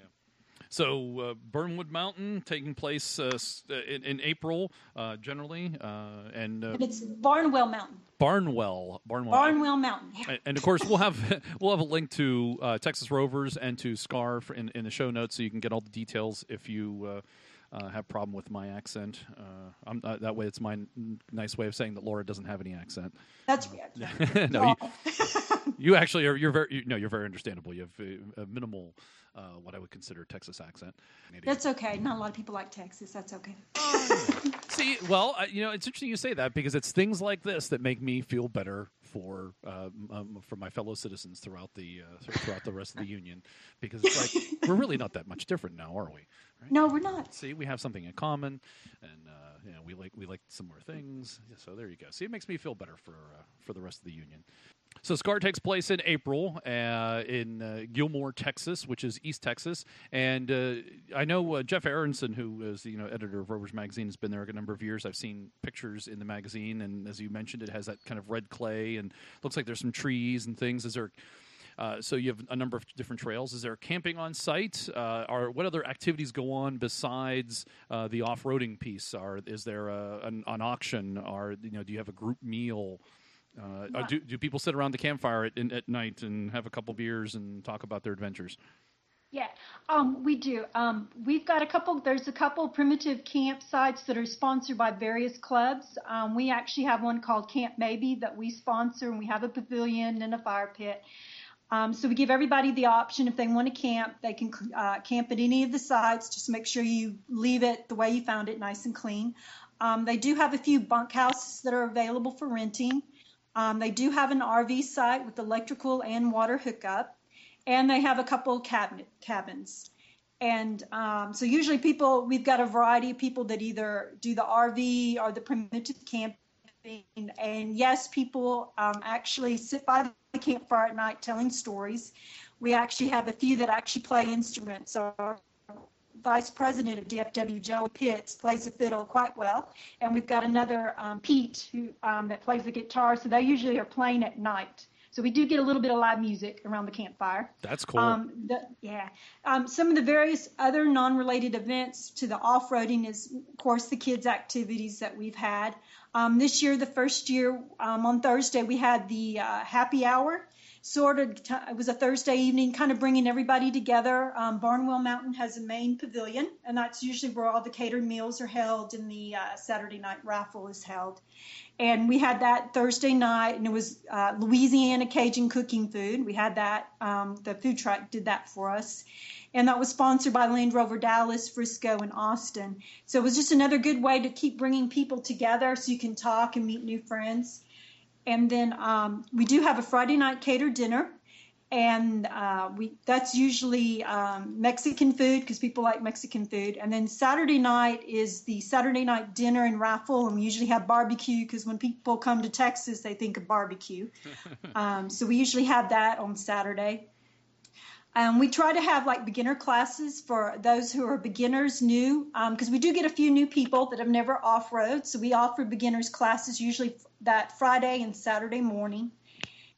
So uh, Burnwood Mountain taking place uh, s- in, in April uh, generally, uh, and uh, And it's Barnwell Mountain. Barnwell, Barnwell, Barnwell Mountain. Yeah. and, and of course, we'll have we'll have a link to uh, Texas Rovers and to SCAR for in, in the show notes, so you can get all the details if you uh, uh, have a problem with my accent. Uh, I'm, uh, that way, it's my n- nice way of saying that Laura doesn't have any accent. That's right. no, you, you actually are. You're very you, no, you're very understandable. You have a, a minimal, uh, what I would consider Texas accent. That's okay. Not a lot of people like Texas. That's okay. See, well, uh, you know, it's interesting you say that because it's things like this that make me feel better for uh, um, for my fellow citizens throughout the uh, throughout the rest of the union, because it's like we're really not that much different now, are we? Right? No, we're not. See, we have something in common, and uh, you know, we like we like similar things. Yeah, so there you go. See, it makes me feel better for uh, for the rest of the union. So SCAR takes place in April uh, in uh, Gilmore, Texas, which is East Texas. And uh, I know uh, Jeff Aronson, who is the you know editor of Rovers Magazine, has been there a number of years. I've seen pictures in the magazine, and as you mentioned, it has that kind of red clay, and looks like there's some trees and things. Is there? Uh, so you have a number of different trails. Is there camping on site? Uh, or what other activities go on besides uh, the off-roading piece? Are is there a, an, an auction? Or you know, do you have a group meal? Uh, uh, do do people sit around the campfire at, in, at night and have a couple beers and talk about their adventures? Yeah, um, we do. Um, we've got a couple, there's a couple primitive campsites that are sponsored by various clubs. Um, we actually have one called Camp Maybe that we sponsor, and we have a pavilion and a fire pit. Um, so we give everybody the option, if they want to camp, they can uh, camp at any of the sites. Just make sure you leave it the way you found it, nice and clean. Um, they do have a few bunkhouses that are available for renting. Um, they do have an R V site with electrical and water hookup, and they have a couple cabinet cabins. And um, so usually people, we've got a variety of people that either do the R V or the primitive camping. And yes, people um, actually sit by the campfire at night telling stories. We actually have a few that actually play instruments. Our vice president of D F W, Joe Pitts, plays the fiddle quite well. And we've got another, um, Pete, who um, that plays the guitar. So they usually are playing at night. So we do get a little bit of live music around the campfire. That's cool. Um, the, yeah. Um, some of the various other non-related events to the off-roading is, of course, the kids' activities that we've had. Um, this year, the first year, um, on Thursday, we had the uh, happy hour. Sort of, t- it was a Thursday evening, kind of bringing everybody together. Um, Barnwell Mountain has a main pavilion, and that's usually where all the catered meals are held, and the uh, Saturday night raffle is held. And we had that Thursday night, and it was uh, Louisiana Cajun cooking food. We had that. Um, the food truck did that for us. And that was sponsored by Land Rover Dallas, Frisco, and Austin. So it was just another good way to keep bringing people together so you can talk and meet new friends. And then um, we do have a Friday night catered dinner. And uh, we that's usually um, Mexican food because people like Mexican food. And then Saturday night is the Saturday night dinner and raffle. And we usually have barbecue because when people come to Texas, they think of barbecue. um, so we usually have that on Saturday. Um, we try to have like beginner classes for those who are beginners new because um, we do get a few new people that have never off-road. So we offer beginners classes usually that Friday and Saturday morning.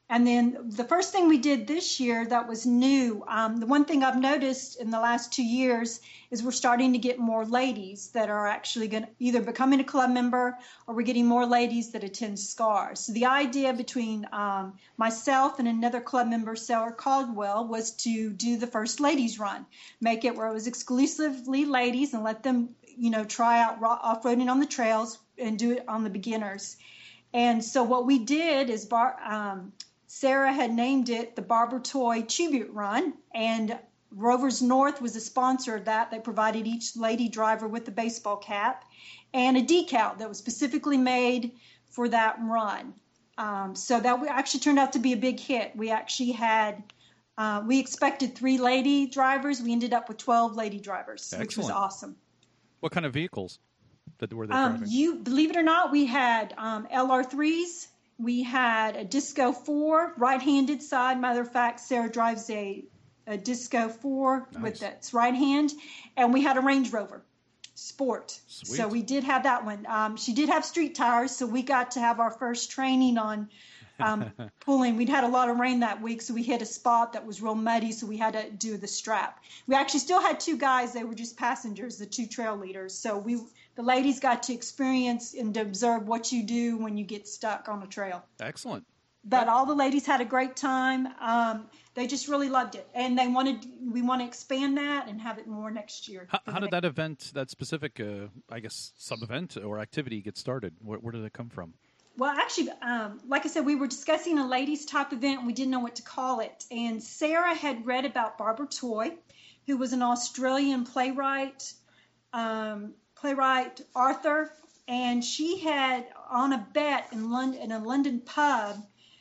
And then the first thing we did this year that was new, um, the one thing I've noticed in the last two years is we're starting to get more ladies that are actually going to either becoming a club member, or we're getting more ladies that attend SCARS. So the idea between um, myself and another club member, Sarah Caldwell, was to do the first ladies run, make it where it was exclusively ladies and let them, you know, try out off-roading on the trails and do it on the beginners. And so what we did is bar, um, Sarah had named it the Barber Toy Tribute Run, and Rovers North was a sponsor of that. They provided each lady driver with a baseball cap and a decal that was specifically made for that run. Um, so that actually turned out to be a big hit. We actually had, uh, we expected three lady drivers. We ended up with twelve lady drivers, Excellent. Which was awesome. What kind of vehicles that were they Um, driving? you believe it or not, we had um, L R threes. We had a Disco four, right-handed side. Matter of fact, Sarah drives a, a Disco four Nice. with its right hand. And we had a Range Rover Sport. Sweet. So we did have that one. Um, she did have street tires, so we got to have our first training on um, pulling. We'd had a lot of rain that week, so we hit a spot that was real muddy, so we had to do the strap. We actually still had two guys. They were just passengers, the two trail leaders. So we... the ladies got to experience and to observe what you do when you get stuck on a trail. Excellent. But all the ladies had a great time. Um, they just really loved it. And they wanted, we want to expand that and have it more next year. How, how did that event, that specific, uh, I guess, sub-event or activity get started? Where, where did it come from? Well, actually, um, like I said, we were discussing a ladies type event and we didn't know what to call it. And Sarah had read about Barbara Toy, who was an Australian playwright, um, playwright Arthur, and she had on a bet in London, in a London pub,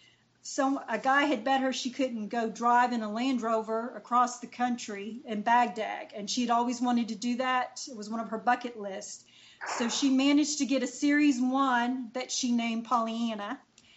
so a guy had bet her she couldn't go drive in a Land Rover across the country in Baghdad, and she had always wanted to do that. It was one of her bucket lists. So she managed to get a series one that she named Pollyanna,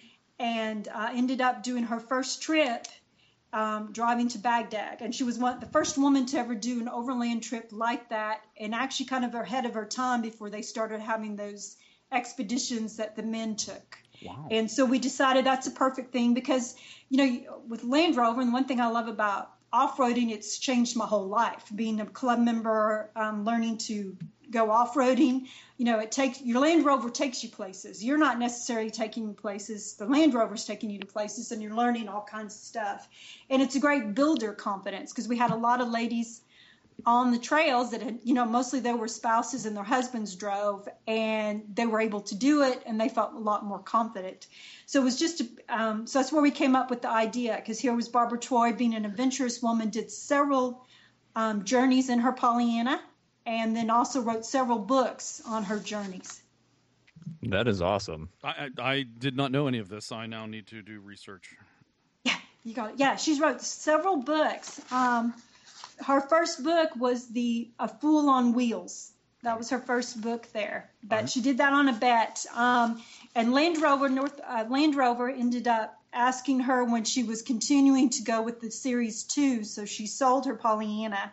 and uh, ended up doing her first trip Um, driving to Baghdad. And she was one, the first woman to ever do an overland trip like that, and actually kind of ahead of her time before they started having those expeditions that the men took. Wow. And so we decided that's a perfect thing because, you know, with Land Rover, and one thing I love about off-roading, it's changed my whole life. Being a club member, um, learning to go off-roading, you know, it takes, your Land Rover takes you places. You're not necessarily taking you places. The Land Rover's taking you to places, and you're learning all kinds of stuff. And it's a great builder confidence because we had a lot of ladies on the trails that had, you know, mostly they were spouses and their husbands drove, and they were able to do it, and they felt a lot more confident. So it was just, a, um, so that's where we came up with the idea, because here was Barbara Toy, being an adventurous woman, did several um, journeys in her Pollyanna, and then also wrote several books on her journeys. That is awesome. I, I, I did not know any of this. I now need to do research. Yeah, you got it. Yeah, she's wrote several books. Um, her first book was the A Fool on Wheels. That was her first book there. But Uh-huh. she did that on a bet. Um, and Land Rover North uh, Land Rover ended up asking her when she was continuing to go with the series two. So she sold her Pollyanna.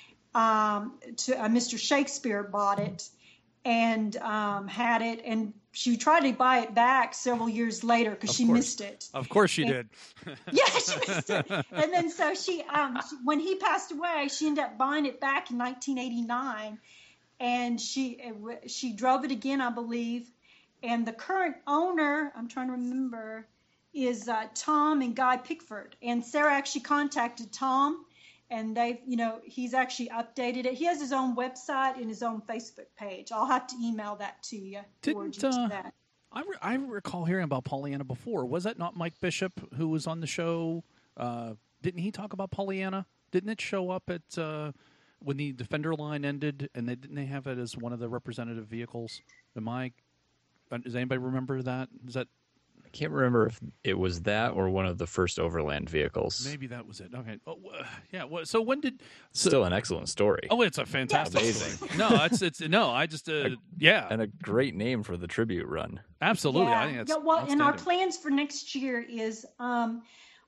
Um, to uh, Mister Shakespeare bought it and um, had it, and she tried to buy it back several years later because Of she course. missed it. Of course she And- did. Yeah, she missed it. And then so she, um, she, when he passed away, she ended up buying it back in nineteen eighty-nine, and she it w- she drove it again, I believe. And the current owner, I'm trying to remember, is uh, Tom and Guy Pickford. And Sarah actually contacted Tom, and they, you know, he's actually updated it. He has his own website and his own Facebook page. I'll have to email that to you. forward Didn't you to uh, that. I, re- I recall hearing about Pollyanna before. Was that not Mike Bishop who was on the show? Uh, didn't he talk about Pollyanna? Didn't it show up at uh, when the Defender line ended, and they didn't they have it as one of the representative vehicles? Am I? Does anybody remember that? Is that I can't remember if it was that or one of the first overland vehicles. maybe that was it? Okay. Oh, uh, yeah. Well, so when did? So, Still an excellent story. oh, it's a fantastic Amazing. story. No, it's it's no. I just uh, yeah, And a great name for the tribute run. absolutely. Yeah. I think that's yeah, well, and our outstanding. plans for next year is um,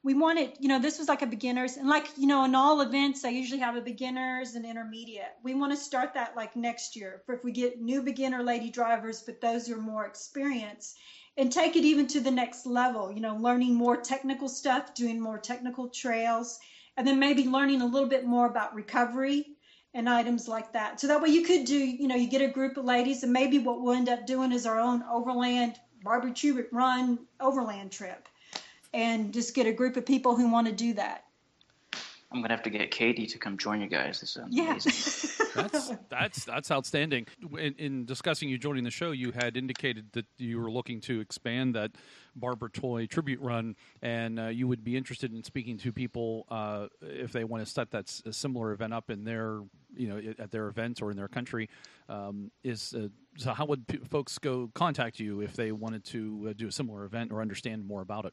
we wanted, you know, this was like a beginners, and like, you know, in all events, I usually have a beginners and intermediate. We want to start that like next year, for if we get new beginner lady drivers, but those are more experienced, and take it even to the next level, you know, learning more technical stuff, doing more technical trails, and then maybe learning a little bit more about recovery and items like that. So that way you could do, you know, you get a group of ladies, and maybe what we'll end up doing is our own overland, Barbara Trubitt run overland trip, and just get a group of people who want to do that. I'm gonna have to get Katie to come join you guys. This sounds Yeah. amazing. That's that's that's outstanding. In, in discussing you joining the show, you had indicated that you were looking to expand that Barbara Toy tribute run, and uh, you would be interested in speaking to people uh, if they want to set that s- a similar event up in their, you know, at their events or in their country. Um, is uh, so how would p- folks go contact you if they wanted to uh, do a similar event or understand more about it?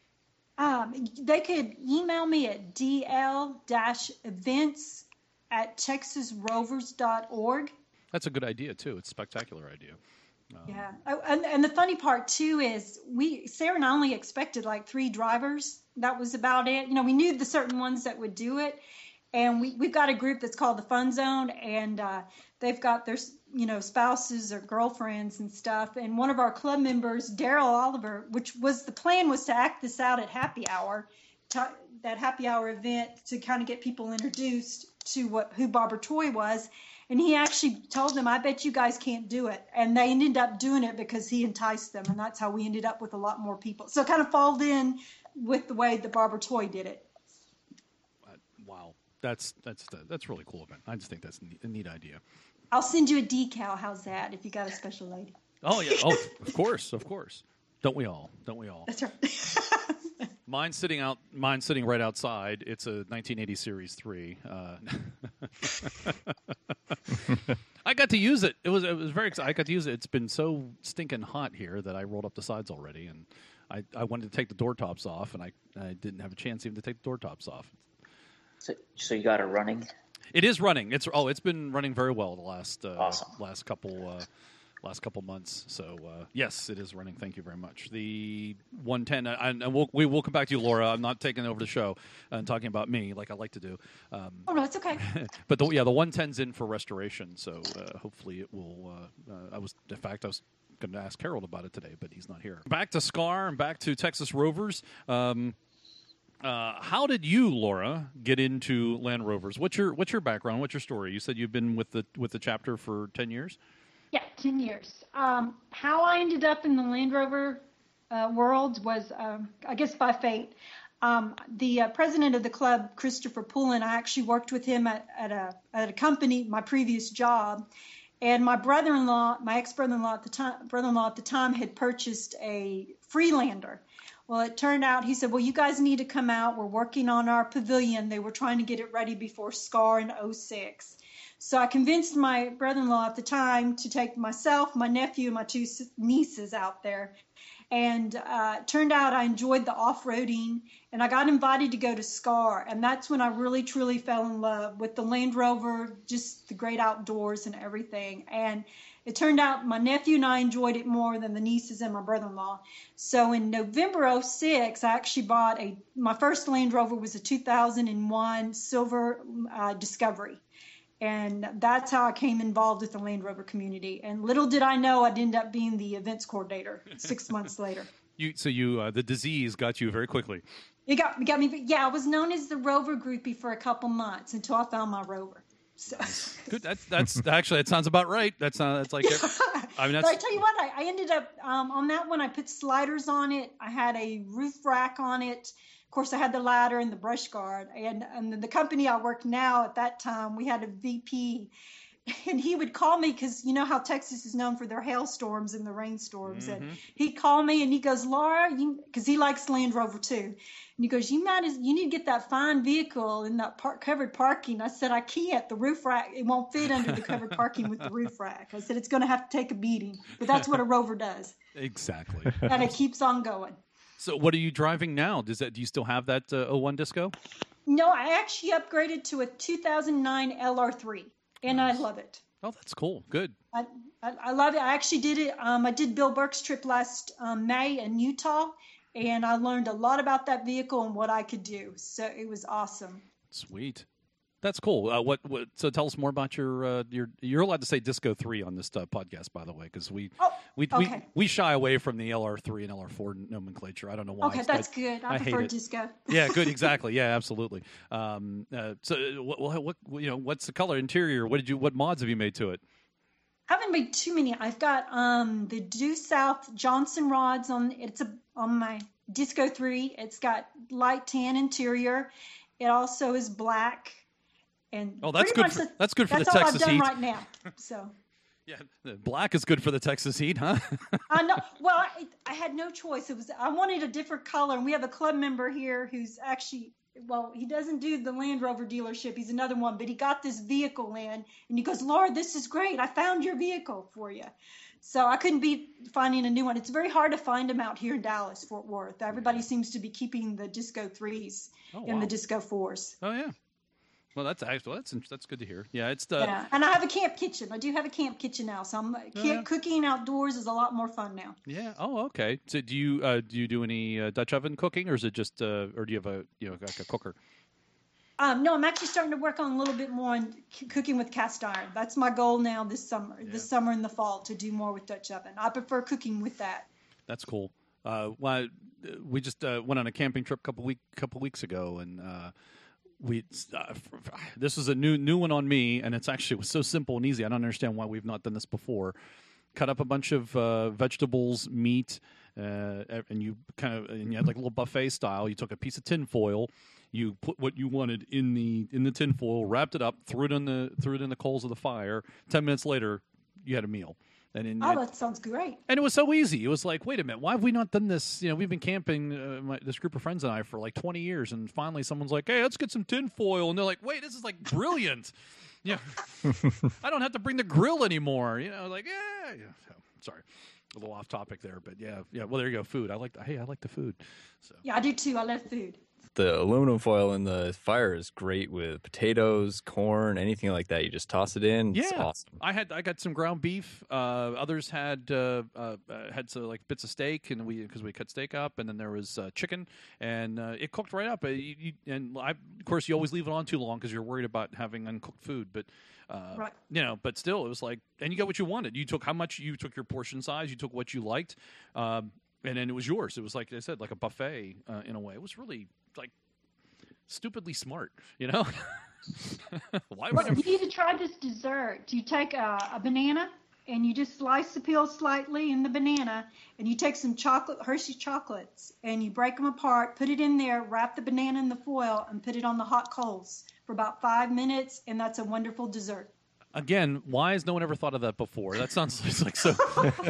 Um, they could email me at d l events at texas rovers dot org. That's a good idea too. It's a spectacular idea. Um, Yeah. Oh, and, and the funny part too is we, Sarah and I only expected like three drivers. That was about it. You know, we knew the certain ones that would do it. And we, we've got a group that's called the Fun Zone, and uh, they've got their, you know, spouses or girlfriends and stuff. And one of our club members, Daryl Oliver, which was the plan was to act this out at happy hour, to, that happy hour event, to kind of get people introduced to what who Barbara Toy was. And he actually told them, I bet you guys can't do it. And they ended up doing it because he enticed them. And that's how we ended up with a lot more people. So it kind of followed in with the way that Barbara Toy did it. uh, wow. That's that's that's really cool event. I just think that's a neat, a neat idea. I'll send you a decal. How's that? If you got a special lady. Oh yeah. Oh, of course, of course. Don't we all? Don't we all? That's right. Mine's sitting out. Mine's sitting right outside. It's a nineteen eighty Series three. Uh, I got to use it. It was it was very exciting. I got to use it. It's been so stinking hot here that I rolled up the sides already, and I, I wanted to take the door tops off, and I I didn't have a chance even to take the door tops off. So, so you got it running? It is running. It's oh, it's been running very well the last uh, Awesome. last couple uh, last couple months. So uh, yes, it is running. Thank you very much. The one ten, and, and we'll we will come back to you, Laura. I'm not taking over the show and talking about me like I like to do. Um, Oh, no, it's okay. but the, yeah, the one ten's in for restoration. So uh, hopefully it will. Uh, uh, I was in fact I was going to ask Harold about it today, but he's not here. Back to SCAR and back to Texas Rovers. Um, Uh, how did you, Laura, get into Land Rovers? What's your what's your background? What's your story? You said you've been with the with the chapter for ten years. Yeah, ten years. Um, how I ended up in the Land Rover uh, world was, um, I guess, by fate. Um, the uh, president of the club, Christopher Pullen, I actually worked with him at, at a at a company, my previous job, and my brother-in-law, my ex-brother-in-law at the time, brother-in-law at the time, had purchased a Freelander. Well, it turned out, he said, well, you guys need to come out. We're working on our pavilion. They were trying to get it ready before SCAR in oh six. So I convinced my brother-in-law at the time to take myself, my nephew, and my two nieces out there. And uh, it turned out I enjoyed the off-roading, and I got invited to go to SCAR. And that's when I really, truly fell in love with the Land Rover, just the great outdoors and everything. And it turned out my nephew and I enjoyed it more than the nieces and my brother-in-law. So in November oh six, I actually bought a, my first Land Rover was a two thousand one Silver uh, Discovery. And that's how I came involved with the Land Rover community. And little did I know I'd end up being the events coordinator six months later. You so you uh, the disease got you very quickly. It got, it got me. Yeah, I was known as the Rover groupie for a couple months until I found my Rover. So. Good. That's that's actually that sounds about right. That's not. That's like. I mean, that's. But I tell you what, I, I ended up um, on that one. I put sliders on it. I had a roof rack on it. Of course, I had the ladder and the brush guard. And, and the company I work now at that time, we had a V P. And he would call me because you know how Texas is known for their hailstorms and the rainstorms. Mm-hmm. And he'd call me and he goes, Laura, because he likes Land Rover too. And he goes, you might, you need to get that fine vehicle in that par- covered parking. I said, I can't. The roof rack, it won't fit under the covered parking with the roof rack. I said, it's going to have to take a beating. But that's what a Rover does. Exactly. And it keeps on going. So what are you driving now? Does that do you still have that uh, oh one Disco? No, I actually upgraded to a two thousand nine L R three. And nice. I love it. Oh, that's cool. Good. I, I, I love it. I actually did it. Um, I did Bill Burke's trip last um, May in Utah, and I learned a lot about that vehicle and what I could do. So it was awesome. Sweet. That's cool. Uh, what, what? So tell us more about your uh, your. You're allowed to say Disco three on this uh, podcast, by the way, because we, oh, we okay. we we shy away from the L R three and L R four nomenclature. I don't know why. Okay, that's good. I, I prefer hate it. Disco. Yeah, good. Exactly. Yeah, absolutely. Um, uh, so, what, what, what, you know, what's the color interior? What did you? What mods have you made to it? I haven't made too many. I've got um, the Due South Johnson rods on. It's a on my Disco three. It's got light tan interior. It also is black. And oh, that's good. For, the, that's good for that's the all Texas I've done heat right now. So. Yeah, black is good for the Texas heat, huh? I know. Well, I, I had no choice. It was I wanted a different color, and we have a club member here who's actually. Well, he doesn't do the Land Rover dealership. He's another one, but he got this vehicle in, and he goes, "Lord, this is great. I found your vehicle for you." So I couldn't be finding a new one. It's very hard to find them out here in Dallas, Fort Worth. Everybody seems to be keeping the Disco threes oh, and wow. the Disco fours. Oh yeah. Well, that's actually that's that's good to hear. Yeah, it's the yeah, and I have a camp kitchen. I do have a camp kitchen now, so I'm oh, yeah. cooking outdoors is a lot more fun now. Yeah. Oh, okay. So, do you uh, do you do any uh, Dutch oven cooking, or is it just, uh, or do you have a you know like a cooker? Um, no, I'm actually starting to work on a little bit more on c- cooking with cast iron. That's my goal now this summer, yeah. this summer and the fall, to do more with Dutch oven. I prefer cooking with that. That's cool. Uh, well, we just uh, went on a camping trip a couple week couple weeks ago, and. Uh, We uh, this is a new new one on me, and it's actually it was so simple and easy. I don't understand why we've not done this before. Cut up a bunch of uh, vegetables, meat, uh, and you kind of and you had like a little buffet style. You took a piece of tin foil, you put what you wanted in the in the tin foil, wrapped it up, threw it in the threw it in the coals of the fire. Ten minutes later, you had a meal. And in, oh, that sounds great. And it was so easy. It was like, wait a minute, why have we not done this? You know, we've been camping, uh, my, this group of friends and I, for like twenty years, and finally someone's like, hey, let's get some tin foil. And they're like, wait, this is like brilliant. Yeah, I don't have to bring the grill anymore. You know, like, yeah, yeah. So, sorry, a little off topic there, but yeah, yeah. Well, there you go. Food. I like. The, hey, I like the food. So yeah, I do too. I love food. The aluminum foil in the fire is great with potatoes, corn, anything like that. You just toss it in. Yeah, it's awesome. I had I got some ground beef. Uh, others had uh, uh, had some like bits of steak, and we because we cut steak up, and then there was uh, chicken, and uh, it cooked right up. Uh, you, you, and I, of course, you always leave it on too long because you're worried about having uncooked food. But uh, right. you know, but still, it was like, and you got what you wanted. You took how much you took your portion size. You took what you liked, um, and then it was yours. It was like I said, like a buffet uh, in a way. It was really like. Stupidly smart, you know. Why would well, you need to try this dessert. You take a, a banana and you just slice the peel slightly in the banana, and you take some chocolate Hershey chocolates and you break them apart, put it in there, wrap the banana in the foil, and put it on the hot coals for about five minutes, and that's a wonderful dessert. Again, why has no one ever thought of that before? That sounds like so.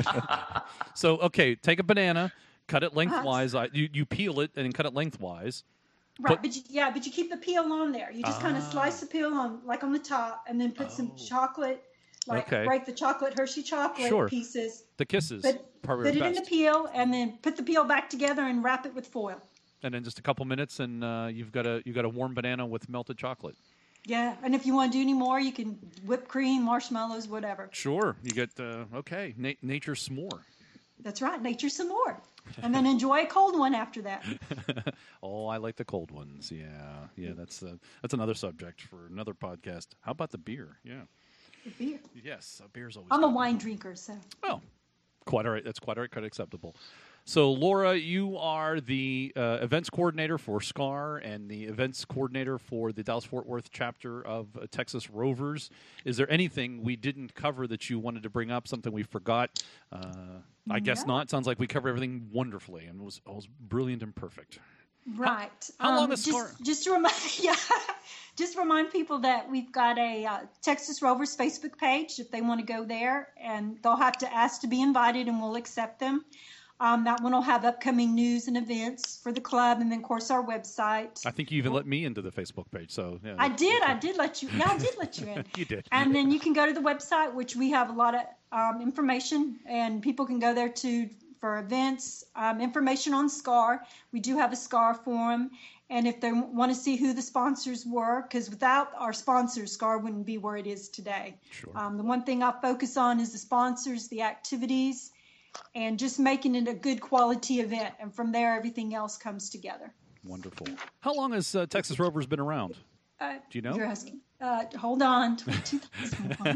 So okay, take a banana, cut it lengthwise. Uh-huh. You you peel it and then cut it lengthwise. Right, but, but you, yeah, but you keep the peel on there. You just ah. kind of slice the peel on, like on the top, and then put oh. some chocolate, like okay. break the chocolate Hershey chocolate sure. pieces. The kisses. Put, probably put it best. in the peel, and then put the peel back together and wrap it with foil. And then just a couple minutes, and uh, you've got a you got a warm banana with melted chocolate. Yeah, and if you want to do any more, you can whipped cream, marshmallows, whatever. Sure, you get uh, okay, na- nature s'more. That's right, nature some more. And then enjoy a cold one after that. Oh, I like the cold ones. Yeah, yeah. That's uh, that's another subject for another podcast. How about the beer? Yeah, the beer. Yes, a beer's always. I'm good. a wine drinker, so. Oh, quite all right. That's quite all right. Quite acceptable. So, Laura, you are the uh, events coordinator for SCAR and the events coordinator for the Dallas-Fort Worth chapter of uh, Texas Rovers. Is there anything we didn't cover that you wanted to bring up, something we forgot? Uh, I no. guess not. Sounds like we covered everything wonderfully and it was, it was brilliant and perfect. Right. How, how um, long is just, SCAR? Just to remind, yeah, just remind people that we've got a uh, Texas Rovers Facebook page if they want to go there, and they'll have to ask to be invited and we'll accept them. Um, that one will have upcoming news and events for the club, and then, of course, our website. I think you even let me into the Facebook page. So yeah, I did. I did let you. Yeah, I did let you in. You did. And then you can go to the website, which we have a lot of um, information, and people can go there to for events, um, information on SCAR. We do have a SCAR forum, and if they want to see who the sponsors were, because without our sponsors, SCAR wouldn't be where it is today. Sure. Um, the one thing I focus on is the sponsors, the activities. and just making it a good quality event. And from there, everything else comes together. Wonderful. How long has uh, Texas Rovers been around? Uh, Do you know? You're asking. Uh, hold on. two thousand one.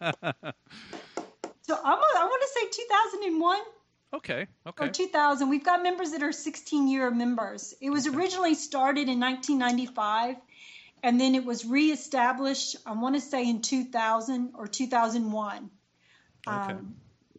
So I'm, I want to say two thousand one. Okay. Okay. Or two thousand. We've got members that are sixteen-year members. It was originally started in nineteen ninety-five, and then it was reestablished, I want to say, in two thousand or two thousand one. Okay. Um,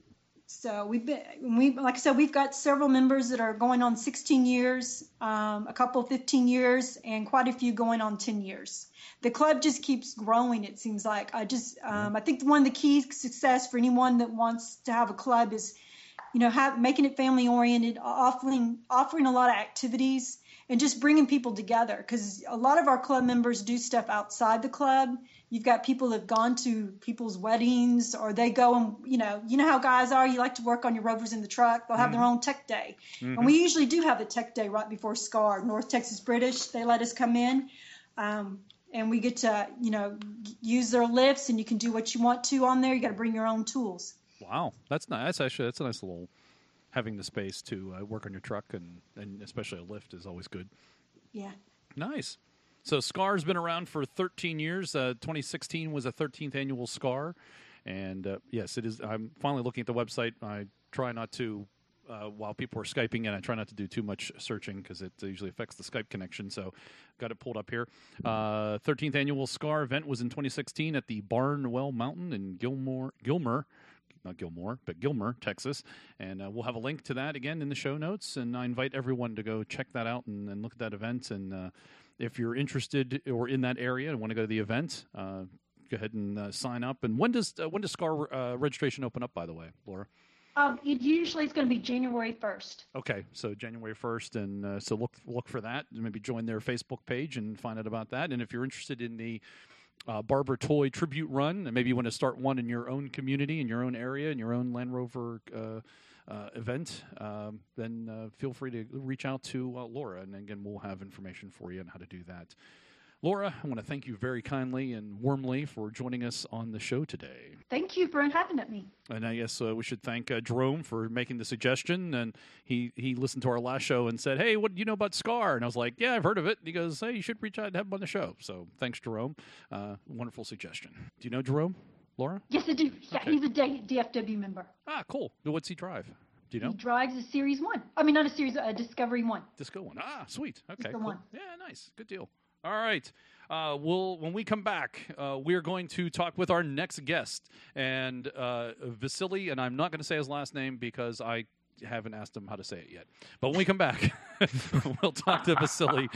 so we've been, we like I said, we've got several members that are going on sixteen years, um, a couple fifteen years, and quite a few going on ten years. The club just keeps growing, it seems like. I just, um, I think one of the keys to success for anyone that wants to have a club is, you know, have, making it family oriented, offering offering a lot of activities, and just bringing people together. Because a lot of our club members do stuff outside the club. You've got people that have gone to people's weddings, or they go and, you know, you know how guys are. You like to work on your Rovers in the truck. They'll have Mm-hmm. their own tech day. Mm-hmm. And we usually do have a tech day right before SCAR. North Texas British, they let us come in. Um, and we get to, you know, use their lifts, and you can do what you want to on there. You got to bring your own tools. Wow, that's nice. That's actually that's a nice little having the space to uh, work on your truck, and, and especially a lift is always good. Yeah. Nice. So SCAR's been around for thirteen years. Uh, twenty sixteen was a thirteenth annual SCAR, and uh, yes, it is. I'm finally looking at the website. I try not to, uh, while people are Skyping in, I try not to do too much searching because it usually affects the Skype connection. So, got it pulled up here. Uh, thirteenth annual SCAR event was in twenty sixteen at the Barnwell Mountain in Gilmore, Gilmer. Not Gilmore, but Gilmer, Texas. And uh, we'll have a link to that again in the show notes. And I invite everyone to go check that out and, and look at that event. And uh, if you're interested or in that area and want to go to the event, uh, go ahead and uh, sign up. And when does uh, when does SCAR uh, registration open up, by the way, Laura? Um, it usually is going to be January first. Okay, so January first, and uh, so look look for that. Maybe join their Facebook page and find out about that. And if you're interested in the Uh, Barber Toy Tribute Run, and maybe you want to start one in your own community, in your own area, in your own Land Rover uh, uh, event, um, then uh, feel free to reach out to uh, Laura, and again, we'll have information for you on how to do that. Laura, I want to thank you very kindly and warmly for joining us on the show today. Thank you for having me. And I guess uh, we should thank uh, Jerome for making the suggestion. And he, he listened to our last show and said, hey, what do you know about SCAR? And I was like, yeah, I've heard of it. And he goes, hey, you should reach out and have him on the show. So thanks, Jerome. Uh, wonderful suggestion. Do you know Jerome, Laura? Yes, I do. Yeah, Okay. he's a D- DFW member. Ah, cool. What's he drive? Do you know? He drives a Series one. I mean, not a Series, a Discovery one. Disco one. Ah, sweet. Okay, Disco cool. one. Yeah, nice. Good deal. All right. Uh, we'll when we come back, uh, we're going to talk with our next guest, and uh, Vasily, and I'm not going to say his last name because I haven't asked him how to say it yet. But when we come back, we'll talk to Vasily.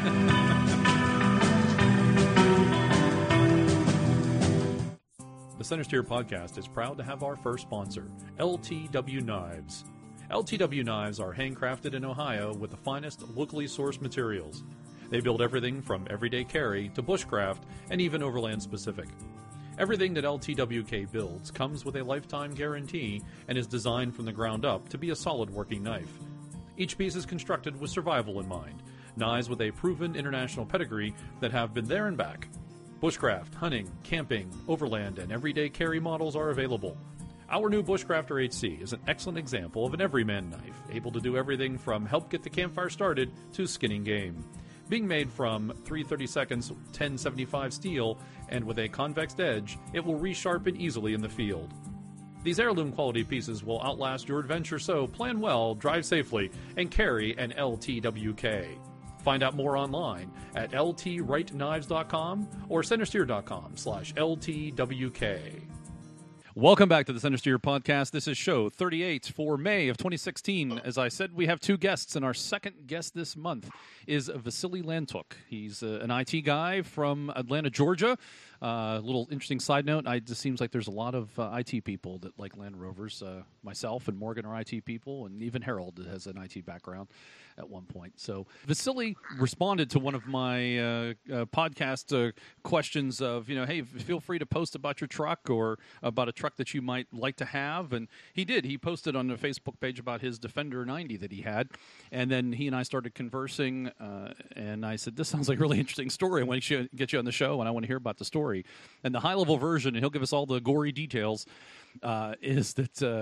The Center Steer Podcast is proud to have our first sponsor, L T W Knives. L T W Knives are handcrafted in Ohio with the finest locally sourced materials. They build everything from everyday carry to bushcraft and even overland specific. Everything that L T W K builds comes with a lifetime guarantee and is designed from the ground up to be a solid working knife. Each piece is constructed with survival in mind, knives with a proven international pedigree that have been there and back. Bushcraft, hunting, camping, overland, and everyday carry models are available. Our new Bushcrafter H C is an excellent example of an everyman knife, able to do everything from help get the campfire started to skinning game. Being made from three thirty-seconds ten seventy-five steel and with a convex edge, it will resharpen easily in the field. These heirloom quality pieces will outlast your adventure, so plan well, drive safely, and carry an L T W K. Find out more online at L T right knives dot com or centersteer dot com slash L T W K. Welcome back to the Center Steer Podcast. This is show thirty-eight for May of twenty sixteen. As I said, we have two guests, and our second guest this month is Vasily Lantuk. He's uh, an I T guy from Atlanta, Georgia. A uh, little interesting side note, I, it just seems like there's a lot of uh, I T people that like Land Rovers. Uh, myself and Morgan are I T people, and even Harold has an I T background at one point. So Vasily responded to one of my uh, uh, podcast uh, questions of, you know, hey, feel free to post about your truck or about a truck that you might like to have. And he did. He posted on the Facebook page about his Defender ninety that he had. And then he and I started conversing, uh, and I said, this sounds like a really interesting story. I want to get you on the show, and I want to hear about the story. And the high-level version, and he'll give us all the gory details, uh, is that uh,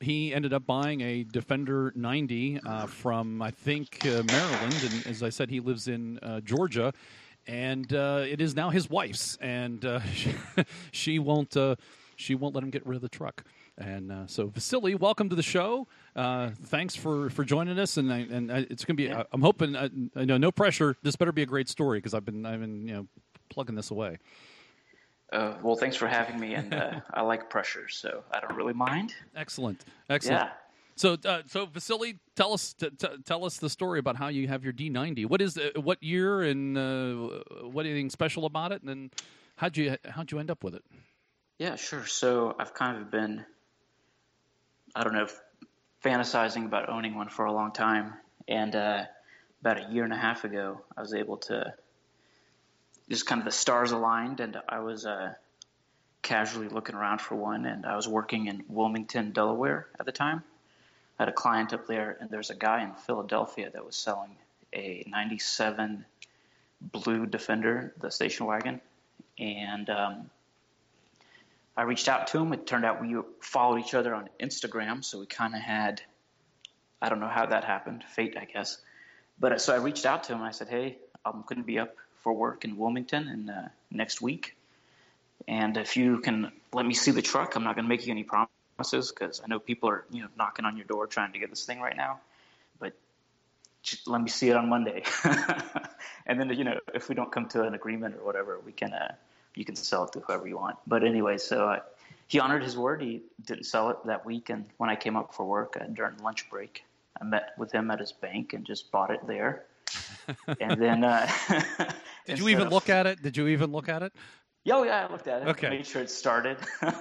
he ended up buying a Defender ninety uh, from, I think, uh, Maryland. And as I said, he lives in uh, Georgia. And uh, it is now his wife's. And uh, she won't uh, she won't let him get rid of the truck. And uh, so, Vasily, welcome to the show. Uh, thanks for, for joining us. And I, and I, it's going to be, Yeah. I'm hoping, I, I know, no pressure. This better be a great story because I've been, I've been, you know, plugging this away. Uh, well, thanks for having me, and uh, I like pressure, so I don't really mind. Excellent, excellent. Yeah. So, uh, so Vasily, tell us t- t- tell us the story about how you have your D ninety. What is uh, what year and uh, what anything special about it, and then how'd you how'd you end up with it? Yeah, sure. So I've kind of been, I don't know, fantasizing about owning one for a long time, and uh, about a year and a half ago, I was able to. Just kind of the stars aligned, and I was uh, casually looking around for one, and I was working in Wilmington, Delaware at the time. I had a client up there, and there's a guy in Philadelphia that was selling a ninety-seven blue Defender, the station wagon, and um, I reached out to him. It turned out we followed each other on Instagram, so we kind of had, I don't know how that happened, fate, I guess. But uh, so I reached out to him, and I said, hey, I'm going to be up for work in Wilmington in uh, next week, and if you can let me see the truck, I'm not going to make you any promises because I know people are, you know, knocking on your door trying to get this thing right now, but just let me see it on Monday. And then, you know, if we don't come to an agreement or whatever, we can uh, you can sell it to whoever you want. But anyway, so uh, he honored his word. He didn't sell it that week, and when I came up for work uh, during lunch break, I met with him at his bank and just bought it there. And then uh, Did you even of, look at it? Did you even look at it? Yeah, oh, yeah, I looked at it. Okay. Made sure it started.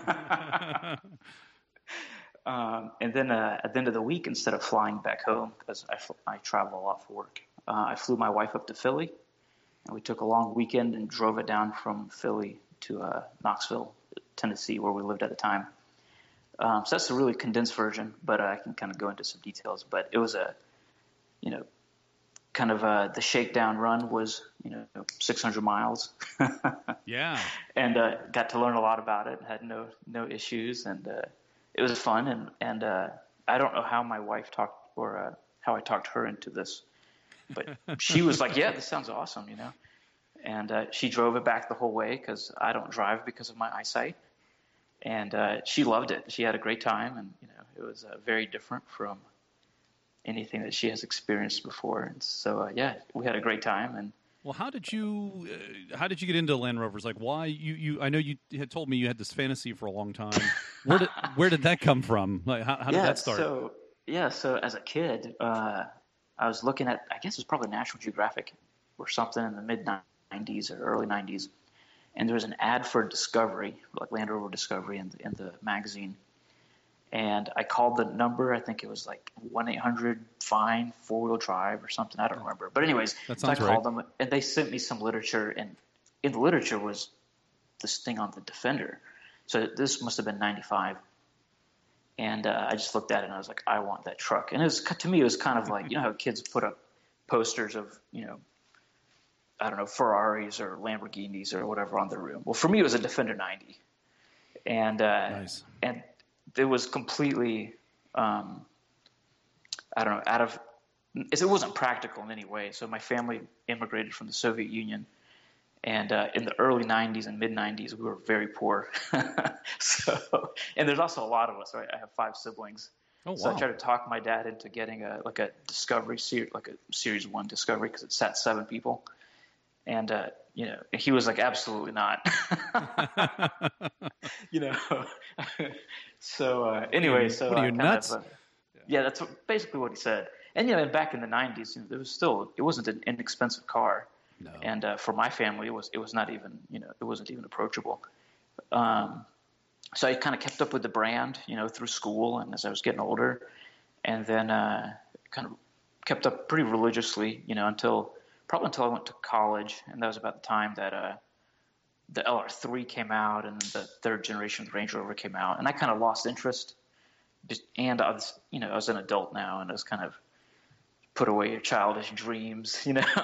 um, and then uh, at the end of the week, instead of flying back home, because I, fl- I travel a lot for work, uh, I flew my wife up to Philly, and we took a long weekend and drove it down from Philly to uh, Knoxville, Tennessee, where we lived at the time. Um, so that's a really condensed version, but uh, I can kind of go into some details. But it was a, you know, kind of uh, the shakedown run was, you know, six hundred miles. Yeah. And uh, got to learn a lot about it. Had no no issues, and uh, it was fun. And and uh, I don't know how my wife talked or uh, how I talked her into this, but she was like, "Yeah, this sounds awesome," you know. And uh, she drove it back the whole way because I don't drive because of my eyesight. And uh, she loved it. She had a great time, and you know, it was uh, very different from anything that she has experienced before. And so, uh, yeah, we had a great time. And Well, how did you uh, how did you get into Land Rovers? Like, why you, you? I know you had told me you had this fantasy for a long time. Where did where did that come from? Like, how, how did yeah, that start? So yeah, so as a kid, uh, I was looking at, I guess it was probably National Geographic or something in the mid nineties or early nineties, and there was an ad for Discovery, like Land Rover Discovery, in the, in the magazine. And I called the number. I think it was like one eight hundred find four wheel drive or something. I don't remember. But anyways, That so I sounds called right. them, and they sent me some literature. And in the literature was this thing on the Defender. So this must have been ninety-five. And uh, I just looked at it, and I was like, I want that truck. And it was, to me, it was kind of like, you know how kids put up posters of, you know, I don't know, Ferraris or Lamborghinis or whatever on their room. Well, for me, it was a Defender ninety. And uh, Nice. and it was completely, um, I don't know, out of, it wasn't practical in any way. So my family immigrated from the Soviet Union, and uh, in the early nineties and mid nineties, we were very poor. So, and there's also a lot of us, right? I have five siblings. Oh, So wow. I tried to talk my dad into getting a, like a Discovery series, like a Series One Discovery, because it sat seven people. And, uh, you know, he was like, absolutely not. You know, so uh, anyway, so what are you, I kind nuts? Of, uh, yeah, that's what, basically what he said. And you know, back in the nineties, you know, there was still, it wasn't an inexpensive car, No. and uh, for my family, it was it was not even, you know, it wasn't even approachable. Um, so I kind of kept up with the brand, you know, through school and as I was getting older, and then uh, kind of kept up pretty religiously, you know, until probably until I went to college, and that was about the time that uh, the L R three came out, and the third generation of the Range Rover came out, and I kind of lost interest. Just, and I was, you know, I was an adult now, and I was kind of put away your childish dreams, you know.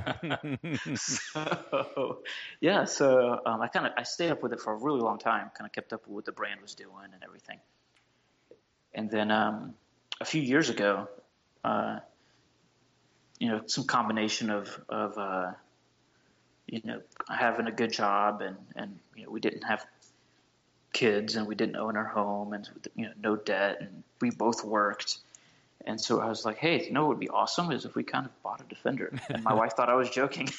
So, yeah, so um, I kind of I stayed up with it for a really long time, kind of kept up with what the brand was doing and everything. And then um, a few years ago, uh, you know, some combination of, of uh, you know, having a good job and, and, you know, we didn't have kids and we didn't own our home and, you know, no debt, and we both worked. And so I was like, hey, you know what would be awesome is if we kind of bought a Defender. And my wife thought I was joking.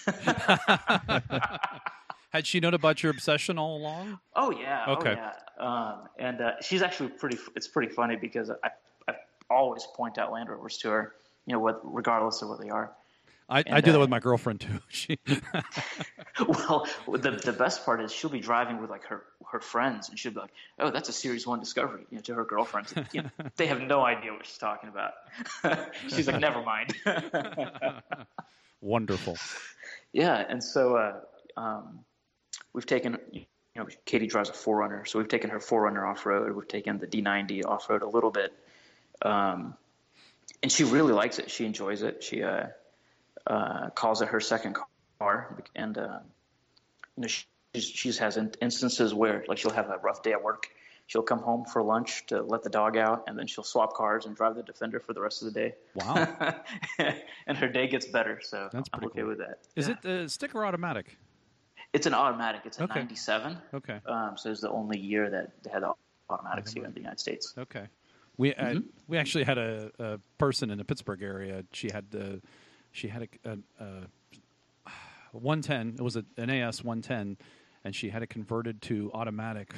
Had she known about your obsession all along? Oh, yeah. Okay. Oh, yeah. Um, and uh, she's actually pretty – it's pretty funny because I, I always point out Land Rovers to her, you know, what, regardless of what they are. I, And, I do that uh, with my girlfriend, too. She Well, the the best part is she'll be driving with, like, her, her friends, and she'll be like, oh, that's a Series one Discovery, you know, to her girlfriends. And, you know, they have no idea what she's talking about. She's like, never mind. Wonderful. Yeah, and so uh, um, we've taken, you know, Katie drives a four runner, so we've taken her four runner off-road. We've taken the D ninety off-road a little bit. Um, and she really likes it. She enjoys it. She uh, uh, calls it her second car. And, uh, you know, she she has in- instances where, like, she'll have a rough day at work. She'll come home for lunch to let the dog out, and then she'll swap cars and drive the Defender for the rest of the day. Wow. And her day gets better, so That's I'm pretty okay cool. with that. Is Yeah. it uh, stick or automatic? It's an automatic. It's a Okay. ninety-seven. Okay. Um, so it's the only year that they had the automatics here in the United States. Okay. We uh, Mm-hmm. we actually had a, a person in the Pittsburgh area. She had the she had a, a, a one ten. It was a, an A S one ten, and she had it converted to automatic.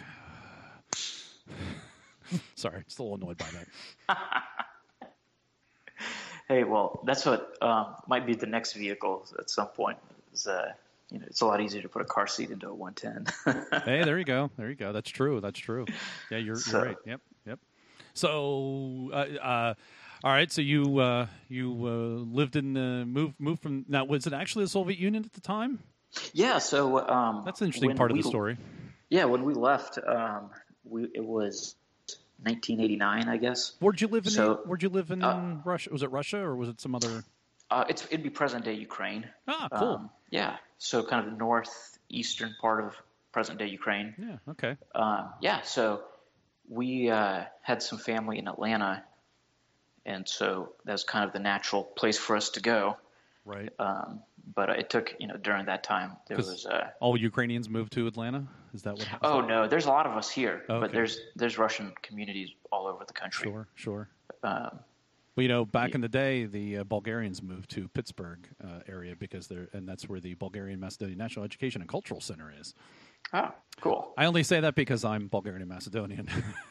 Sorry, still a little annoyed by that. Hey, well, that's what um, might be the next vehicle at some point. Is, uh, you know, it's a lot easier to put a car seat into a one ten. Hey, there you go. There you go. That's true. That's true. Yeah, you're, So- you're right. Yep. Yep. So, uh, uh, all right. So you uh, you uh, lived in the move moved from now. Was it actually the Soviet Union at the time? Yeah, so um, That's an interesting when part of we- the story. Yeah, when we left, um, we it was nineteen eighty-nine, I guess. Where'd you live in? So, the, where'd you live in uh, Russia? Was it Russia or was it some other? Uh, it's it'd be present day Ukraine. Ah, cool. Um, yeah, so kind of the northeastern part of present day Ukraine. Yeah. Okay. Um, yeah, so we uh, had some family in Atlanta, and so that was kind of the natural place for us to go. Right. Um, but it took, you know, during that time there 'Cause was. Uh, all Ukrainians moved to Atlanta. Is that what happened? oh no, there's a lot of us here, Okay. but there's there's Russian communities all over the country. Sure. Sure. Um, Well, you know, back in the day, the uh, Bulgarians moved to Pittsburgh uh, area because they're, and that's where the Bulgarian Macedonian National Education and Cultural Center is. oh, cool. I only say that because I'm Bulgarian and Macedonian.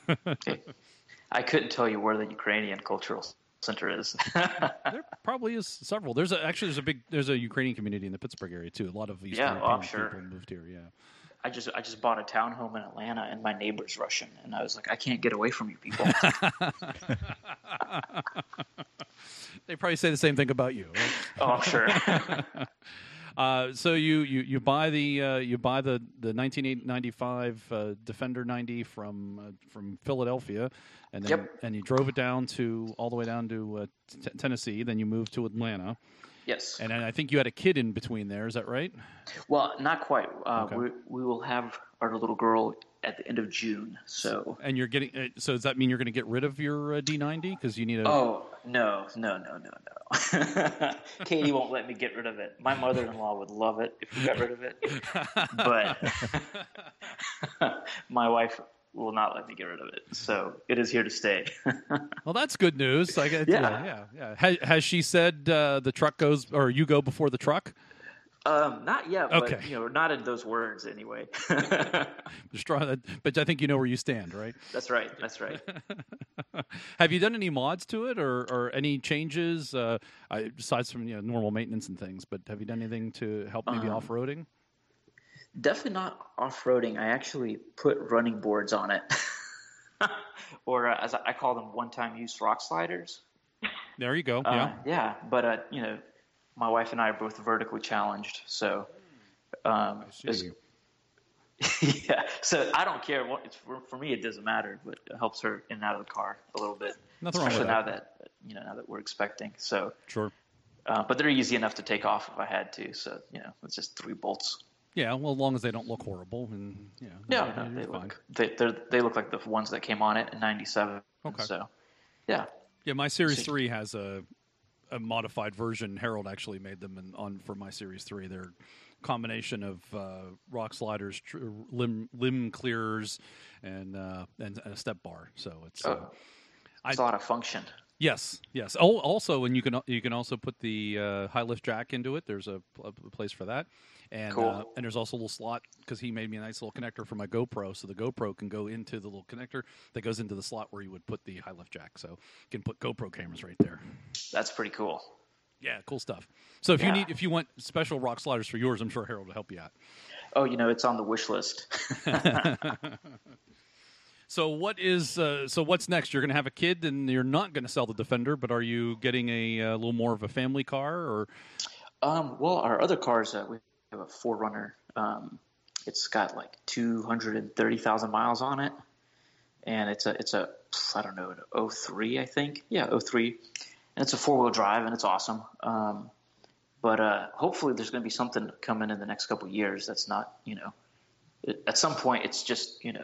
I couldn't tell you where the Ukrainian Cultural Center is. There probably is several. There's a, actually there's a big there's a Ukrainian community in the Pittsburgh area too. A lot of Eastern Yeah, oh, European I'm sure. people moved here. Yeah. I just I just bought a townhome in Atlanta, and my neighbor's Russian, and I was like, I can't get away from you people. They probably say the same thing about you. Right? Oh, I'm sure. Uh, so you, you, you buy the uh, you buy the the nineteen ninety-five uh, Defender ninety from uh, from Philadelphia, and then Yep. and you drove it down to all the way down to uh, t- Tennessee. Then you moved to Atlanta, Yes. and then I think you had a kid in between there. Is that right? Well, not quite. Uh, Okay. we we will have our little girl at the end of June. So. And you're getting uh, so does that mean you're going to get rid of your uh, D ninety because you need a Oh no no no no no! Katie won't let me get rid of it. My mother-in-law would love it if we got rid of it, but my wife will not let me get rid of it. So it is here to stay. Well, that's good news. I guess, yeah, Yeah. yeah, yeah. Has, has she said uh, the truck goes or you go before the truck? um, not yet, but Okay. you know, not in those words anyway. Just try that, but I think you know where you stand, right? That's right. That's right. Have you done any mods to it or, or any changes uh, I, besides from you know normal maintenance and things? But have you done anything to help maybe Um, off-roading? Definitely not off-roading. I actually put running boards on it, or uh, as I call them, one-time use rock sliders. There you go. Uh, yeah. yeah, but uh, you know, my wife and I are both vertically challenged, so um, it's- yeah. So I don't care what it's for. For me, it doesn't matter, but it helps her in and out of the car a little bit. Nothing wrong with especially that. now that you know now that we're expecting. So, Sure. uh, but they're easy enough to take off if I had to. So you know, it's just three bolts. Yeah. Well, as long as they don't look horrible, and you know, No, you're no, they fine. look they they they look like the ones that came on it in ninety-seven. Okay. So Yeah. Yeah, my Series three has a a modified version. Harold actually made them in, on for my Series three. They're a combination of uh, rock sliders, tr- limb limb clearers, and uh, and a step bar. So it's uh, Oh, it's a lot of function. yes, yes. Oh, also, and you can you can also put the uh, high lift jack into it. There's a, a place for that, and Cool. uh, and there's also a little slot because he made me a nice little connector for my GoPro, so the GoPro can go into the little connector that goes into the slot where you would put the high lift jack. So you can put GoPro cameras right there. That's pretty cool. Yeah, cool stuff. So if you Yeah. need if you want special rock sliders for yours, I'm sure Harold will help you out. Oh, you know, it's on the wish list. So what is uh, so what's next? You're going to have a kid, and you're not going to sell the Defender, but are you getting a, a little more of a family car? Or Um, well, our other cars, uh, we have a four runner. Um, it's got like two hundred thirty thousand miles on it, and it's a it's a I don't know an oh three I think yeah oh three, and it's a four wheel drive and it's awesome. Um, but uh, hopefully there's going to be something coming in the next couple of years that's not you know it, at some point it's just you know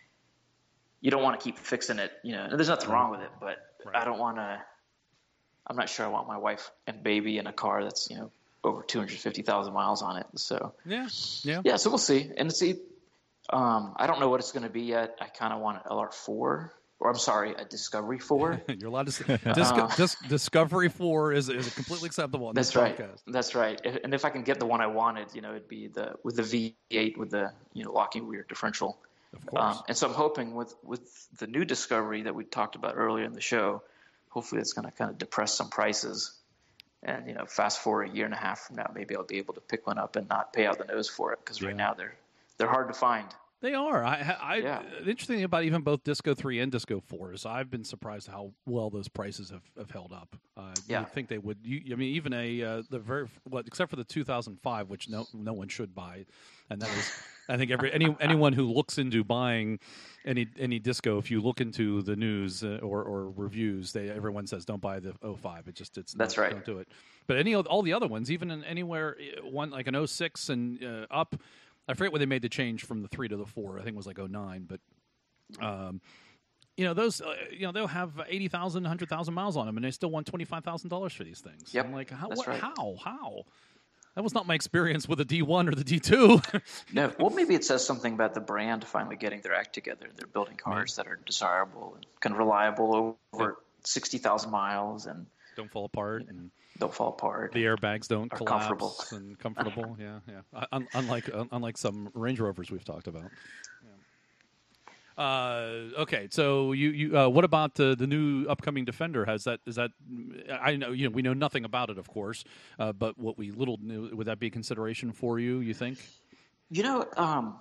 you don't want to keep fixing it you know and there's nothing wrong with it, but Right. I don't want to. I'm not sure I want my wife and baby in a car that's you know over two hundred fifty thousand miles on it. So yeah, yeah, yeah, so we'll see. And see, um, I don't know what it's going to be yet. I kind of want an L R four, or I'm sorry, a Discovery four. You're allowed to say Disco, Dis, Discovery Four is is completely acceptable on That's this right. podcast. That's right. If, and if I can get the one I wanted, you know, it'd be the with the V eight with the you know locking rear differential. Of course. Um, and so I'm hoping with with the new Discovery that we talked about earlier in the show, hopefully it's going to kind of depress some prices. And, you know, fast forward a year and a half from now, maybe I'll be able to pick one up and not pay out the nose for it because right Yeah. now they're they're hard to find. They are. I, I, Yeah. The interesting thing about even both Disco three and Disco four is I've been surprised how well those prices have, have held up. Uh, Yeah. You'd think they would. You, I mean, even a uh, the very what except for the two thousand five, which no no one should buy, and that is I think every any anyone who looks into buying any any disco, if you look into the news uh, or, or reviews, they everyone says don't buy the oh five. It just it's That's not, right. Don't do it. But any of- all the other ones, even in anywhere uh, one like an oh six and uh, up. I forget when they made the change from the three to the four. I think it was like oh nine, but um, you know those. Uh, you know they'll have eighty thousand, one hundred thousand miles on them, and they still want twenty five thousand dollars for these things. Yep, I'm like, how? that's What, right. How? How? That was not my experience with the D one or the D two. No, well, maybe it says something about the brand finally getting their act together. They're building cars that are desirable and kind of reliable over sixty thousand miles and Don't fall apart, and don't fall apart. the airbags don't Are collapse comfortable. and comfortable. yeah, yeah. Un- unlike un- unlike some Range Rovers we've talked about. Yeah. Uh, okay, so you, you uh, what about the the new upcoming Defender? Has that is that I know you know we know nothing about it, of course, uh, but what we little knew, would that be a consideration for you? You think? You know, um,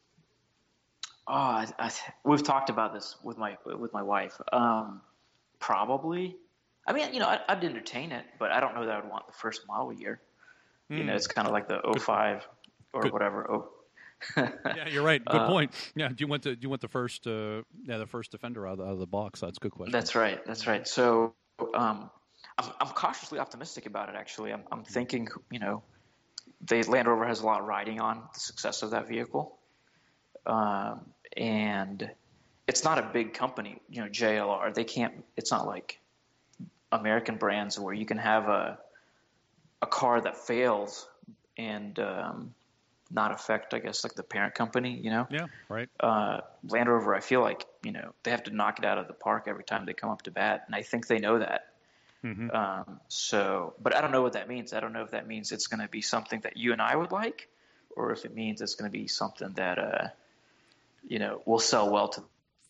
oh, I, I, we've talked about this with my with my wife. Um, probably. I mean, you know, I, I'd entertain it, but I don't know that I'd want the first model year. You know, it's kind of like the oh five or Good. whatever. Oh, Yeah, you're right. Good Uh, point. Yeah, do you want to do you want the first uh, yeah the first Defender out of, the, out of the box? That's a good question. That's right. That's right. So um, I'm, I'm cautiously optimistic about it, actually. I'm, I'm thinking, you know, the Land Rover has a lot riding on the success of that vehicle. Um, and it's not a big company, you know, J L R. They can't, it's not like American brands where you can have a, a car that fails and um, not affect, I guess, like the parent company, you know? Yeah, right. uh, Land Rover, I feel like, you know, they have to knock it out of the park every time they come up to bat. And I think they know that. Mhm. Um, so, but I don't know what that means. I don't know if that means it's going to be something that you and I would like, or if it means it's going to be something that, uh, you know, will sell well to.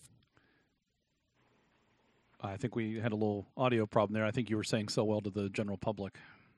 I think we had a little audio problem there. I think you were saying so well to the general public.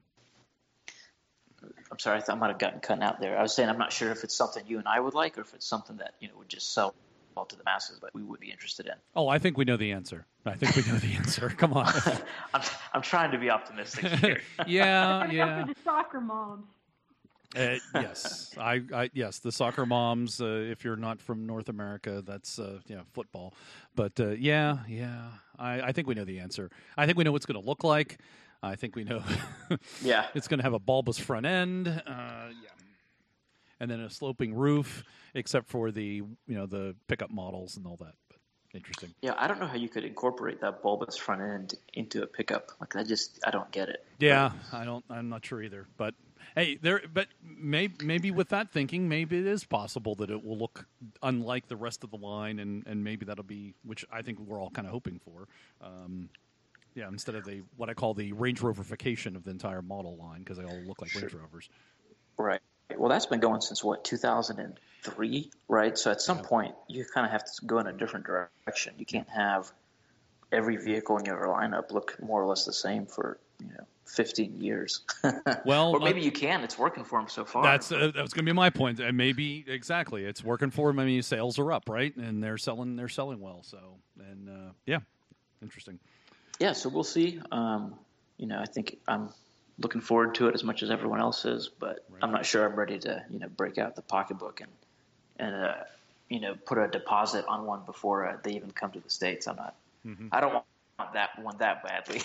I'm sorry, I, th- I might have gotten cut out there. I was saying I'm not sure if it's something you and I would like, or if it's something that, you know, would just sell well to the masses, but we would be interested in. Oh, I think we know the answer. I think we know the answer. Come on. I'm, I'm trying to be optimistic here. yeah, Gotta go yeah. for the soccer moms. Uh, yes, I, I, yes, the soccer moms. Uh, if you're not from North America, that's uh, yeah, football. But uh, yeah, yeah, I, I think we know the answer. I think we know what it's going to look like. I think we know Yeah. it's going to have a bulbous front end. Uh, yeah, and then a sloping roof, except for the you know the pickup models and all that. But Interesting. Yeah, I don't know how you could incorporate that bulbous front end into a pickup. Like, I just, I don't get it. Yeah, I don't. I'm not sure either. But hey, there. But maybe, maybe with that thinking, maybe it is possible that it will look unlike the rest of the line, and, and maybe that'll be, which I think we're all kind of hoping for. Um, yeah, instead of the what I call the Range Roverification of the entire model line, because they all look like Sure. Range Rovers. Right. Well, that's been going since what, two thousand three, right? So at some Yeah. point, you kind of have to go in a different direction. You can't have every vehicle in your lineup look more or less the same for, you know, fifteen years. Well, or maybe uh, you can. It's working for them so far. That's uh, that was going to be my point. And maybe exactly, it's working for them. I mean, sales are up, right? And they're selling. They're selling well. So, and uh, yeah, interesting. Yeah, so we'll see. Um, you know, I think I'm looking forward to it as much as everyone else is, but Right. I'm not sure I'm ready to, you know, break out the pocketbook and, and uh, you know, put a deposit on one before uh, they even come to the States. I'm not, Mm-hmm. I don't want that one that badly.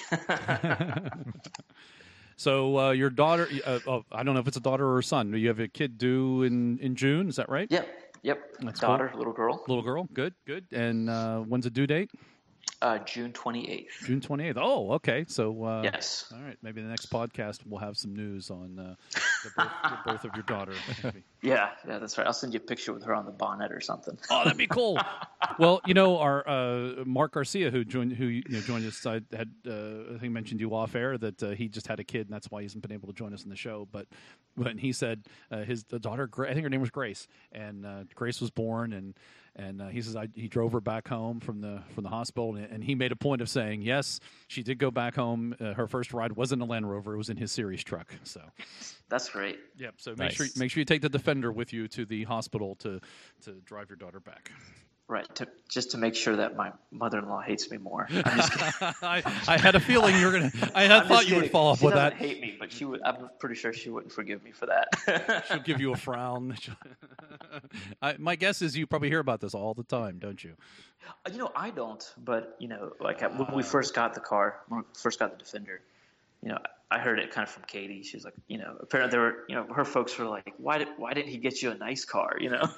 So uh, your daughter, uh, oh, I don't know if it's a daughter or a son. You have a kid due in, in June. Is that right? Yep, yep. That's Daughter, cool. little girl, Little girl. Good, good. And uh, when's the due date? uh, June twenty-eighth. June twenty-eighth. Oh, okay. So uh, Yes. All right. Maybe the next podcast we'll have some news on uh, the, birth, the birth of your daughter. Maybe. Yeah, yeah, that's right. I'll send you a picture with her on the bonnet or something. Oh, that'd be cool. Well, you know, our uh, Mark Garcia, who joined, who you know, joined us, I had, uh, I think, mentioned you off air that uh, he just had a kid, and that's why he hasn't been able to join us in the show. But when he said uh, his the daughter, Gra- I think her name was Grace, and uh, Grace was born, and and uh, he says I, he drove her back home from the from the hospital, and, and he made a point of saying, yes, she did go back home. Uh, her first ride wasn't a Land Rover; it was in his series truck. So. That's great. Yep. So make Nice. sure make sure you take the Defender with you to the hospital to to drive your daughter back. Right, to, just to make sure that my mother-in-law hates me more. I'm just kidding. I, I had a feeling you were gonna. I had I'm thought just you would kidding. follow up she with doesn't that. hate me, but she would. I'm pretty sure she wouldn't forgive me for that. She'll give you a frown. I, my guess is you probably hear about this all the time, don't you? You know, I don't, but you know, like when we first got the car, when we first got the Defender, you know, I heard it kind of from Katie. She was like, you know, apparently there were, you know, her folks were like, why did why didn't he get you a nice car? You know.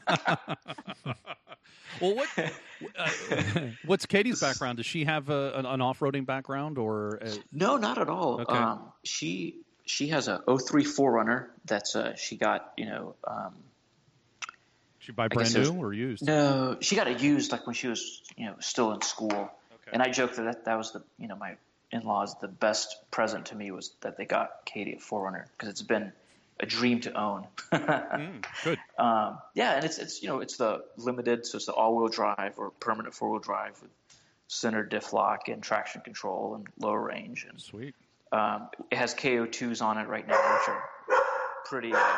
Well, what uh, what's Katie's background? Does she have a, an, an off-roading background, or a, No, not at all. Okay. Um, she she has a oh three four Runner that's uh, she got, you know. Um, she buy I brand guess it was- new or used? No, she got it used like when she was, you know, still in school. Okay. And I joked that, that that was the, you know, my in-laws, the best present to me was that they got Katie a four Runner because it's been a dream to own. Mm, good. um, yeah, and it's it's you know it's the limited, so it's the all-wheel drive or permanent four-wheel drive with center diff lock and traction control and low range, and Sweet. um, it has K O twos on it right now, which are pretty. Uh,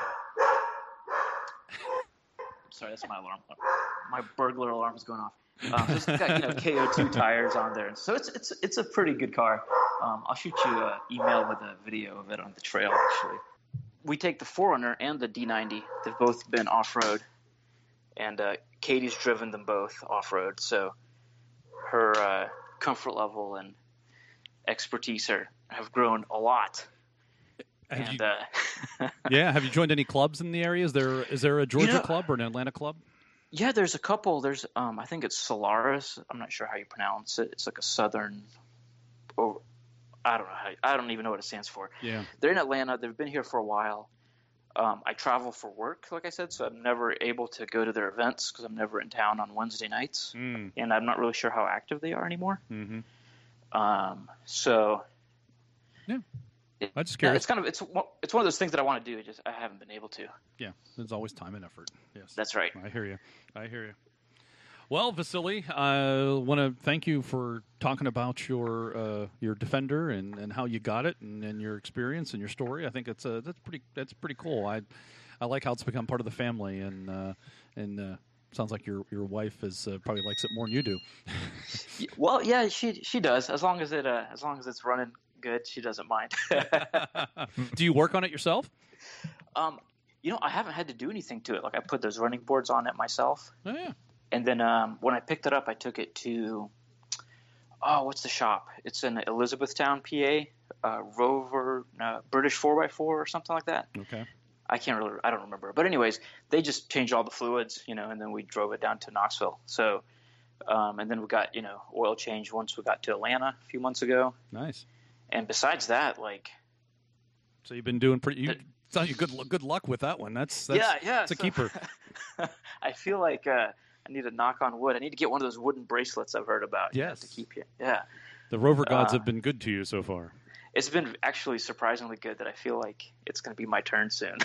sorry, that's my alarm. My burglar alarm is going off. Um, so it's got, you know, K O two tires on there, so it's it's it's a pretty good car. Um, I'll shoot you an email with a video of it on the trail. Actually, we take the four Runner and the D ninety. They've both been off road, and uh, Katie's driven them both off road, so her uh, comfort level and expertise are, have grown a lot. Have and you, uh, yeah. Have you joined any clubs in the area? Is there is there a Georgia know- club or an Atlanta club? yeah, there's a couple. There's um, I think it's Solaris. I'm not sure how you pronounce it. It's like a southern, or I don't know how. I don't even know what it stands for. Yeah. They're in Atlanta. They've been here for a while. Um, I travel for work, like I said, so I'm never able to go to their events because I'm never in town on Wednesday nights, Mm. and I'm not really sure how active they are anymore. Mm-hmm. Um, so Yeah. it- I'm just yeah, curious. it's kind of it's one- it's one of those things that I want to do. Just I haven't been able to. Yeah. There's always time and effort. Yes. That's right. I hear you. I hear you. Well, Vasily, I want to thank you for talking about your uh, your Defender and, and how you got it and, and your experience and your story. I think it's uh, that's pretty that's pretty cool. I I like how it's become part of the family, and uh, and uh, sounds like your your wife is uh, probably likes it more than you do. Y- Well, yeah, she she does. As long as it uh, as long as it's running good, she doesn't mind. Do you work on it yourself? um, you know, I haven't had to do anything to it. Like I put those running boards on it myself, Oh, yeah. and then um, when I picked it up, I took it to oh, what's the shop? It's in Elizabethtown, P A. Uh, Rover uh, British four by four or something like that. Okay. I can't really, I don't remember. But anyways, they just changed all the fluids, you know, and then we drove it down to Knoxville. So Um, and then we got, you know, oil change once we got to Atlanta a few months ago. Nice. And besides that, like, so you've been doing pretty. You the, sound you good. Good luck with that one. That's, that's yeah, yeah. It's a so, keeper. I feel like uh, I need to knock on wood. I need to get one of those wooden bracelets I've heard about. Yes. You know, to keep you. Yeah. The Rover gods uh, have been good to you so far. It's been actually surprisingly good that I feel like it's going to be my turn soon.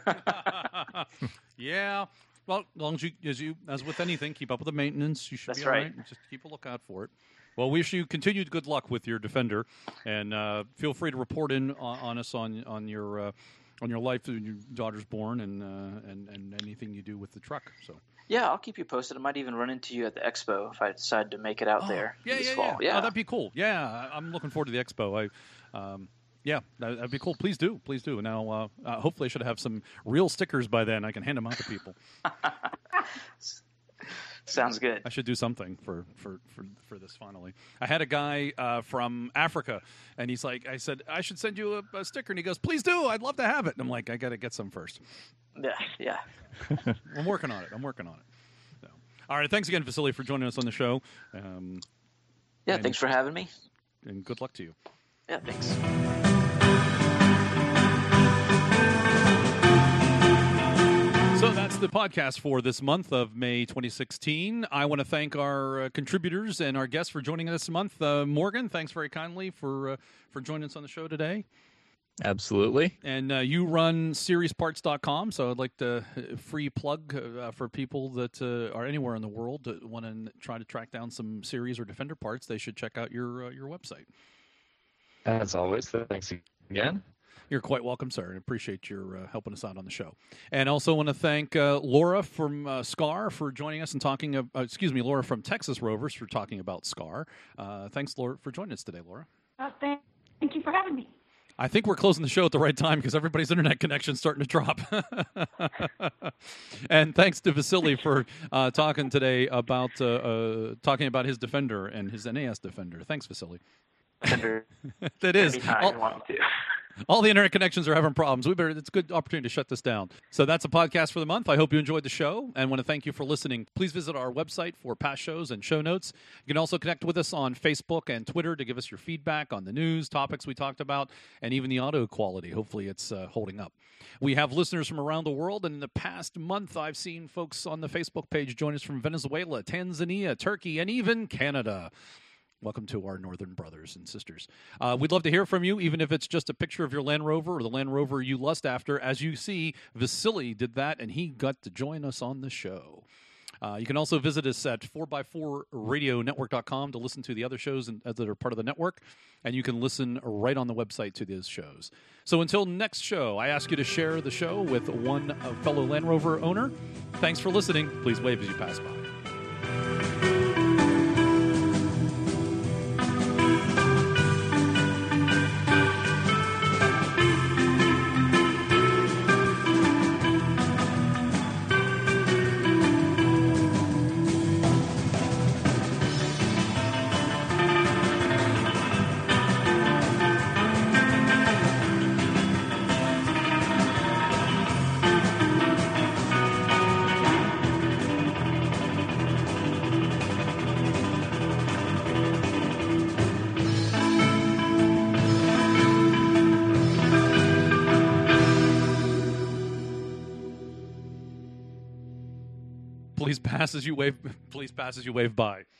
Yeah. Well, as long as you, as you, as with anything, keep up with the maintenance. You should That's be all right. right. Just keep a lookout for it. Well, we wish you continued good luck with your Defender, and uh, feel free to report in on, on us on on your uh, on your life when your daughter's born, and uh, and and anything you do with the truck. So. Yeah, I'll keep you posted. I might even run into you at the expo if I decide to make it out Oh, there yeah, this yeah, fall. yeah. Yeah, Oh, that'd be cool. Yeah, I- I'm looking forward to the expo. I, um, yeah, that, that'd be cool. Please do, please do. Now, uh, uh, hopefully, I should have some real stickers by then. I can hand them out to people. Sounds good. I should do something for, for, for, for this finally. I had a guy uh, from Africa, and he's like, I said, I should send you a, a sticker. And he goes, please do. I'd love to have it. And I'm like, I got to get some first. Yeah, yeah. I'm working on it. I'm working on it. So, all right. Thanks again, Vasily, for joining us on the show. Um, Yeah, and, thanks for having me. And good luck to you. Yeah, thanks. So that's the podcast for this month of May twenty sixteen. I want to thank our uh, contributors and our guests for joining us this month. Uh, Morgan, thanks very kindly for uh, for joining us on the show today. Absolutely. And uh, you run series parts dot com, so I'd like to uh, free plug uh, for people that uh, are anywhere in the world that want to try to track down some series or Defender parts. They should check out your uh, your website. As always, thanks again. You're quite welcome, sir, and appreciate your uh, helping us out on the show. And also want to thank uh, Laura from uh, SCAR for joining us and talking. Uh, excuse me, Laura from Texas Rovers for talking about SCAR. Uh, thanks, Laura, for joining us today, Laura. Uh, thank, thank you for having me. I think we're closing the show at the right time because everybody's internet connection's starting to drop. And thanks to Vasily for uh, talking today about uh, uh, talking about his Defender and his N A S Defender. Thanks, Vasily. That is. Anytime All, you want to. all the internet connections are having problems. We better. It's a good opportunity to shut this down. So that's a podcast for the month. I hope you enjoyed the show and want to thank you for listening. Please visit our website for past shows and show notes. You can also connect with us on Facebook and Twitter to give us your feedback on the news, topics we talked about, and even the audio quality. Hopefully it's uh, holding up. We have listeners from around the world, and in the past month, I've seen folks on the Facebook page join us from Venezuela, Tanzania, Turkey, and even Canada. Welcome to our northern brothers and sisters. Uh, we'd love to hear from you, even if it's just a picture of your Land Rover or the Land Rover you lust after. As you see, Vasily did that, and he got to join us on the show. Uh, you can also visit us at four by four radio network dot com to listen to the other shows and, uh, that are part of the network, and you can listen right on the website to those shows. So until next show, I ask you to share the show with one uh, fellow Land Rover owner. Thanks for listening. Please wave as you pass by. Please pass as you wave. Please pass as you wave by.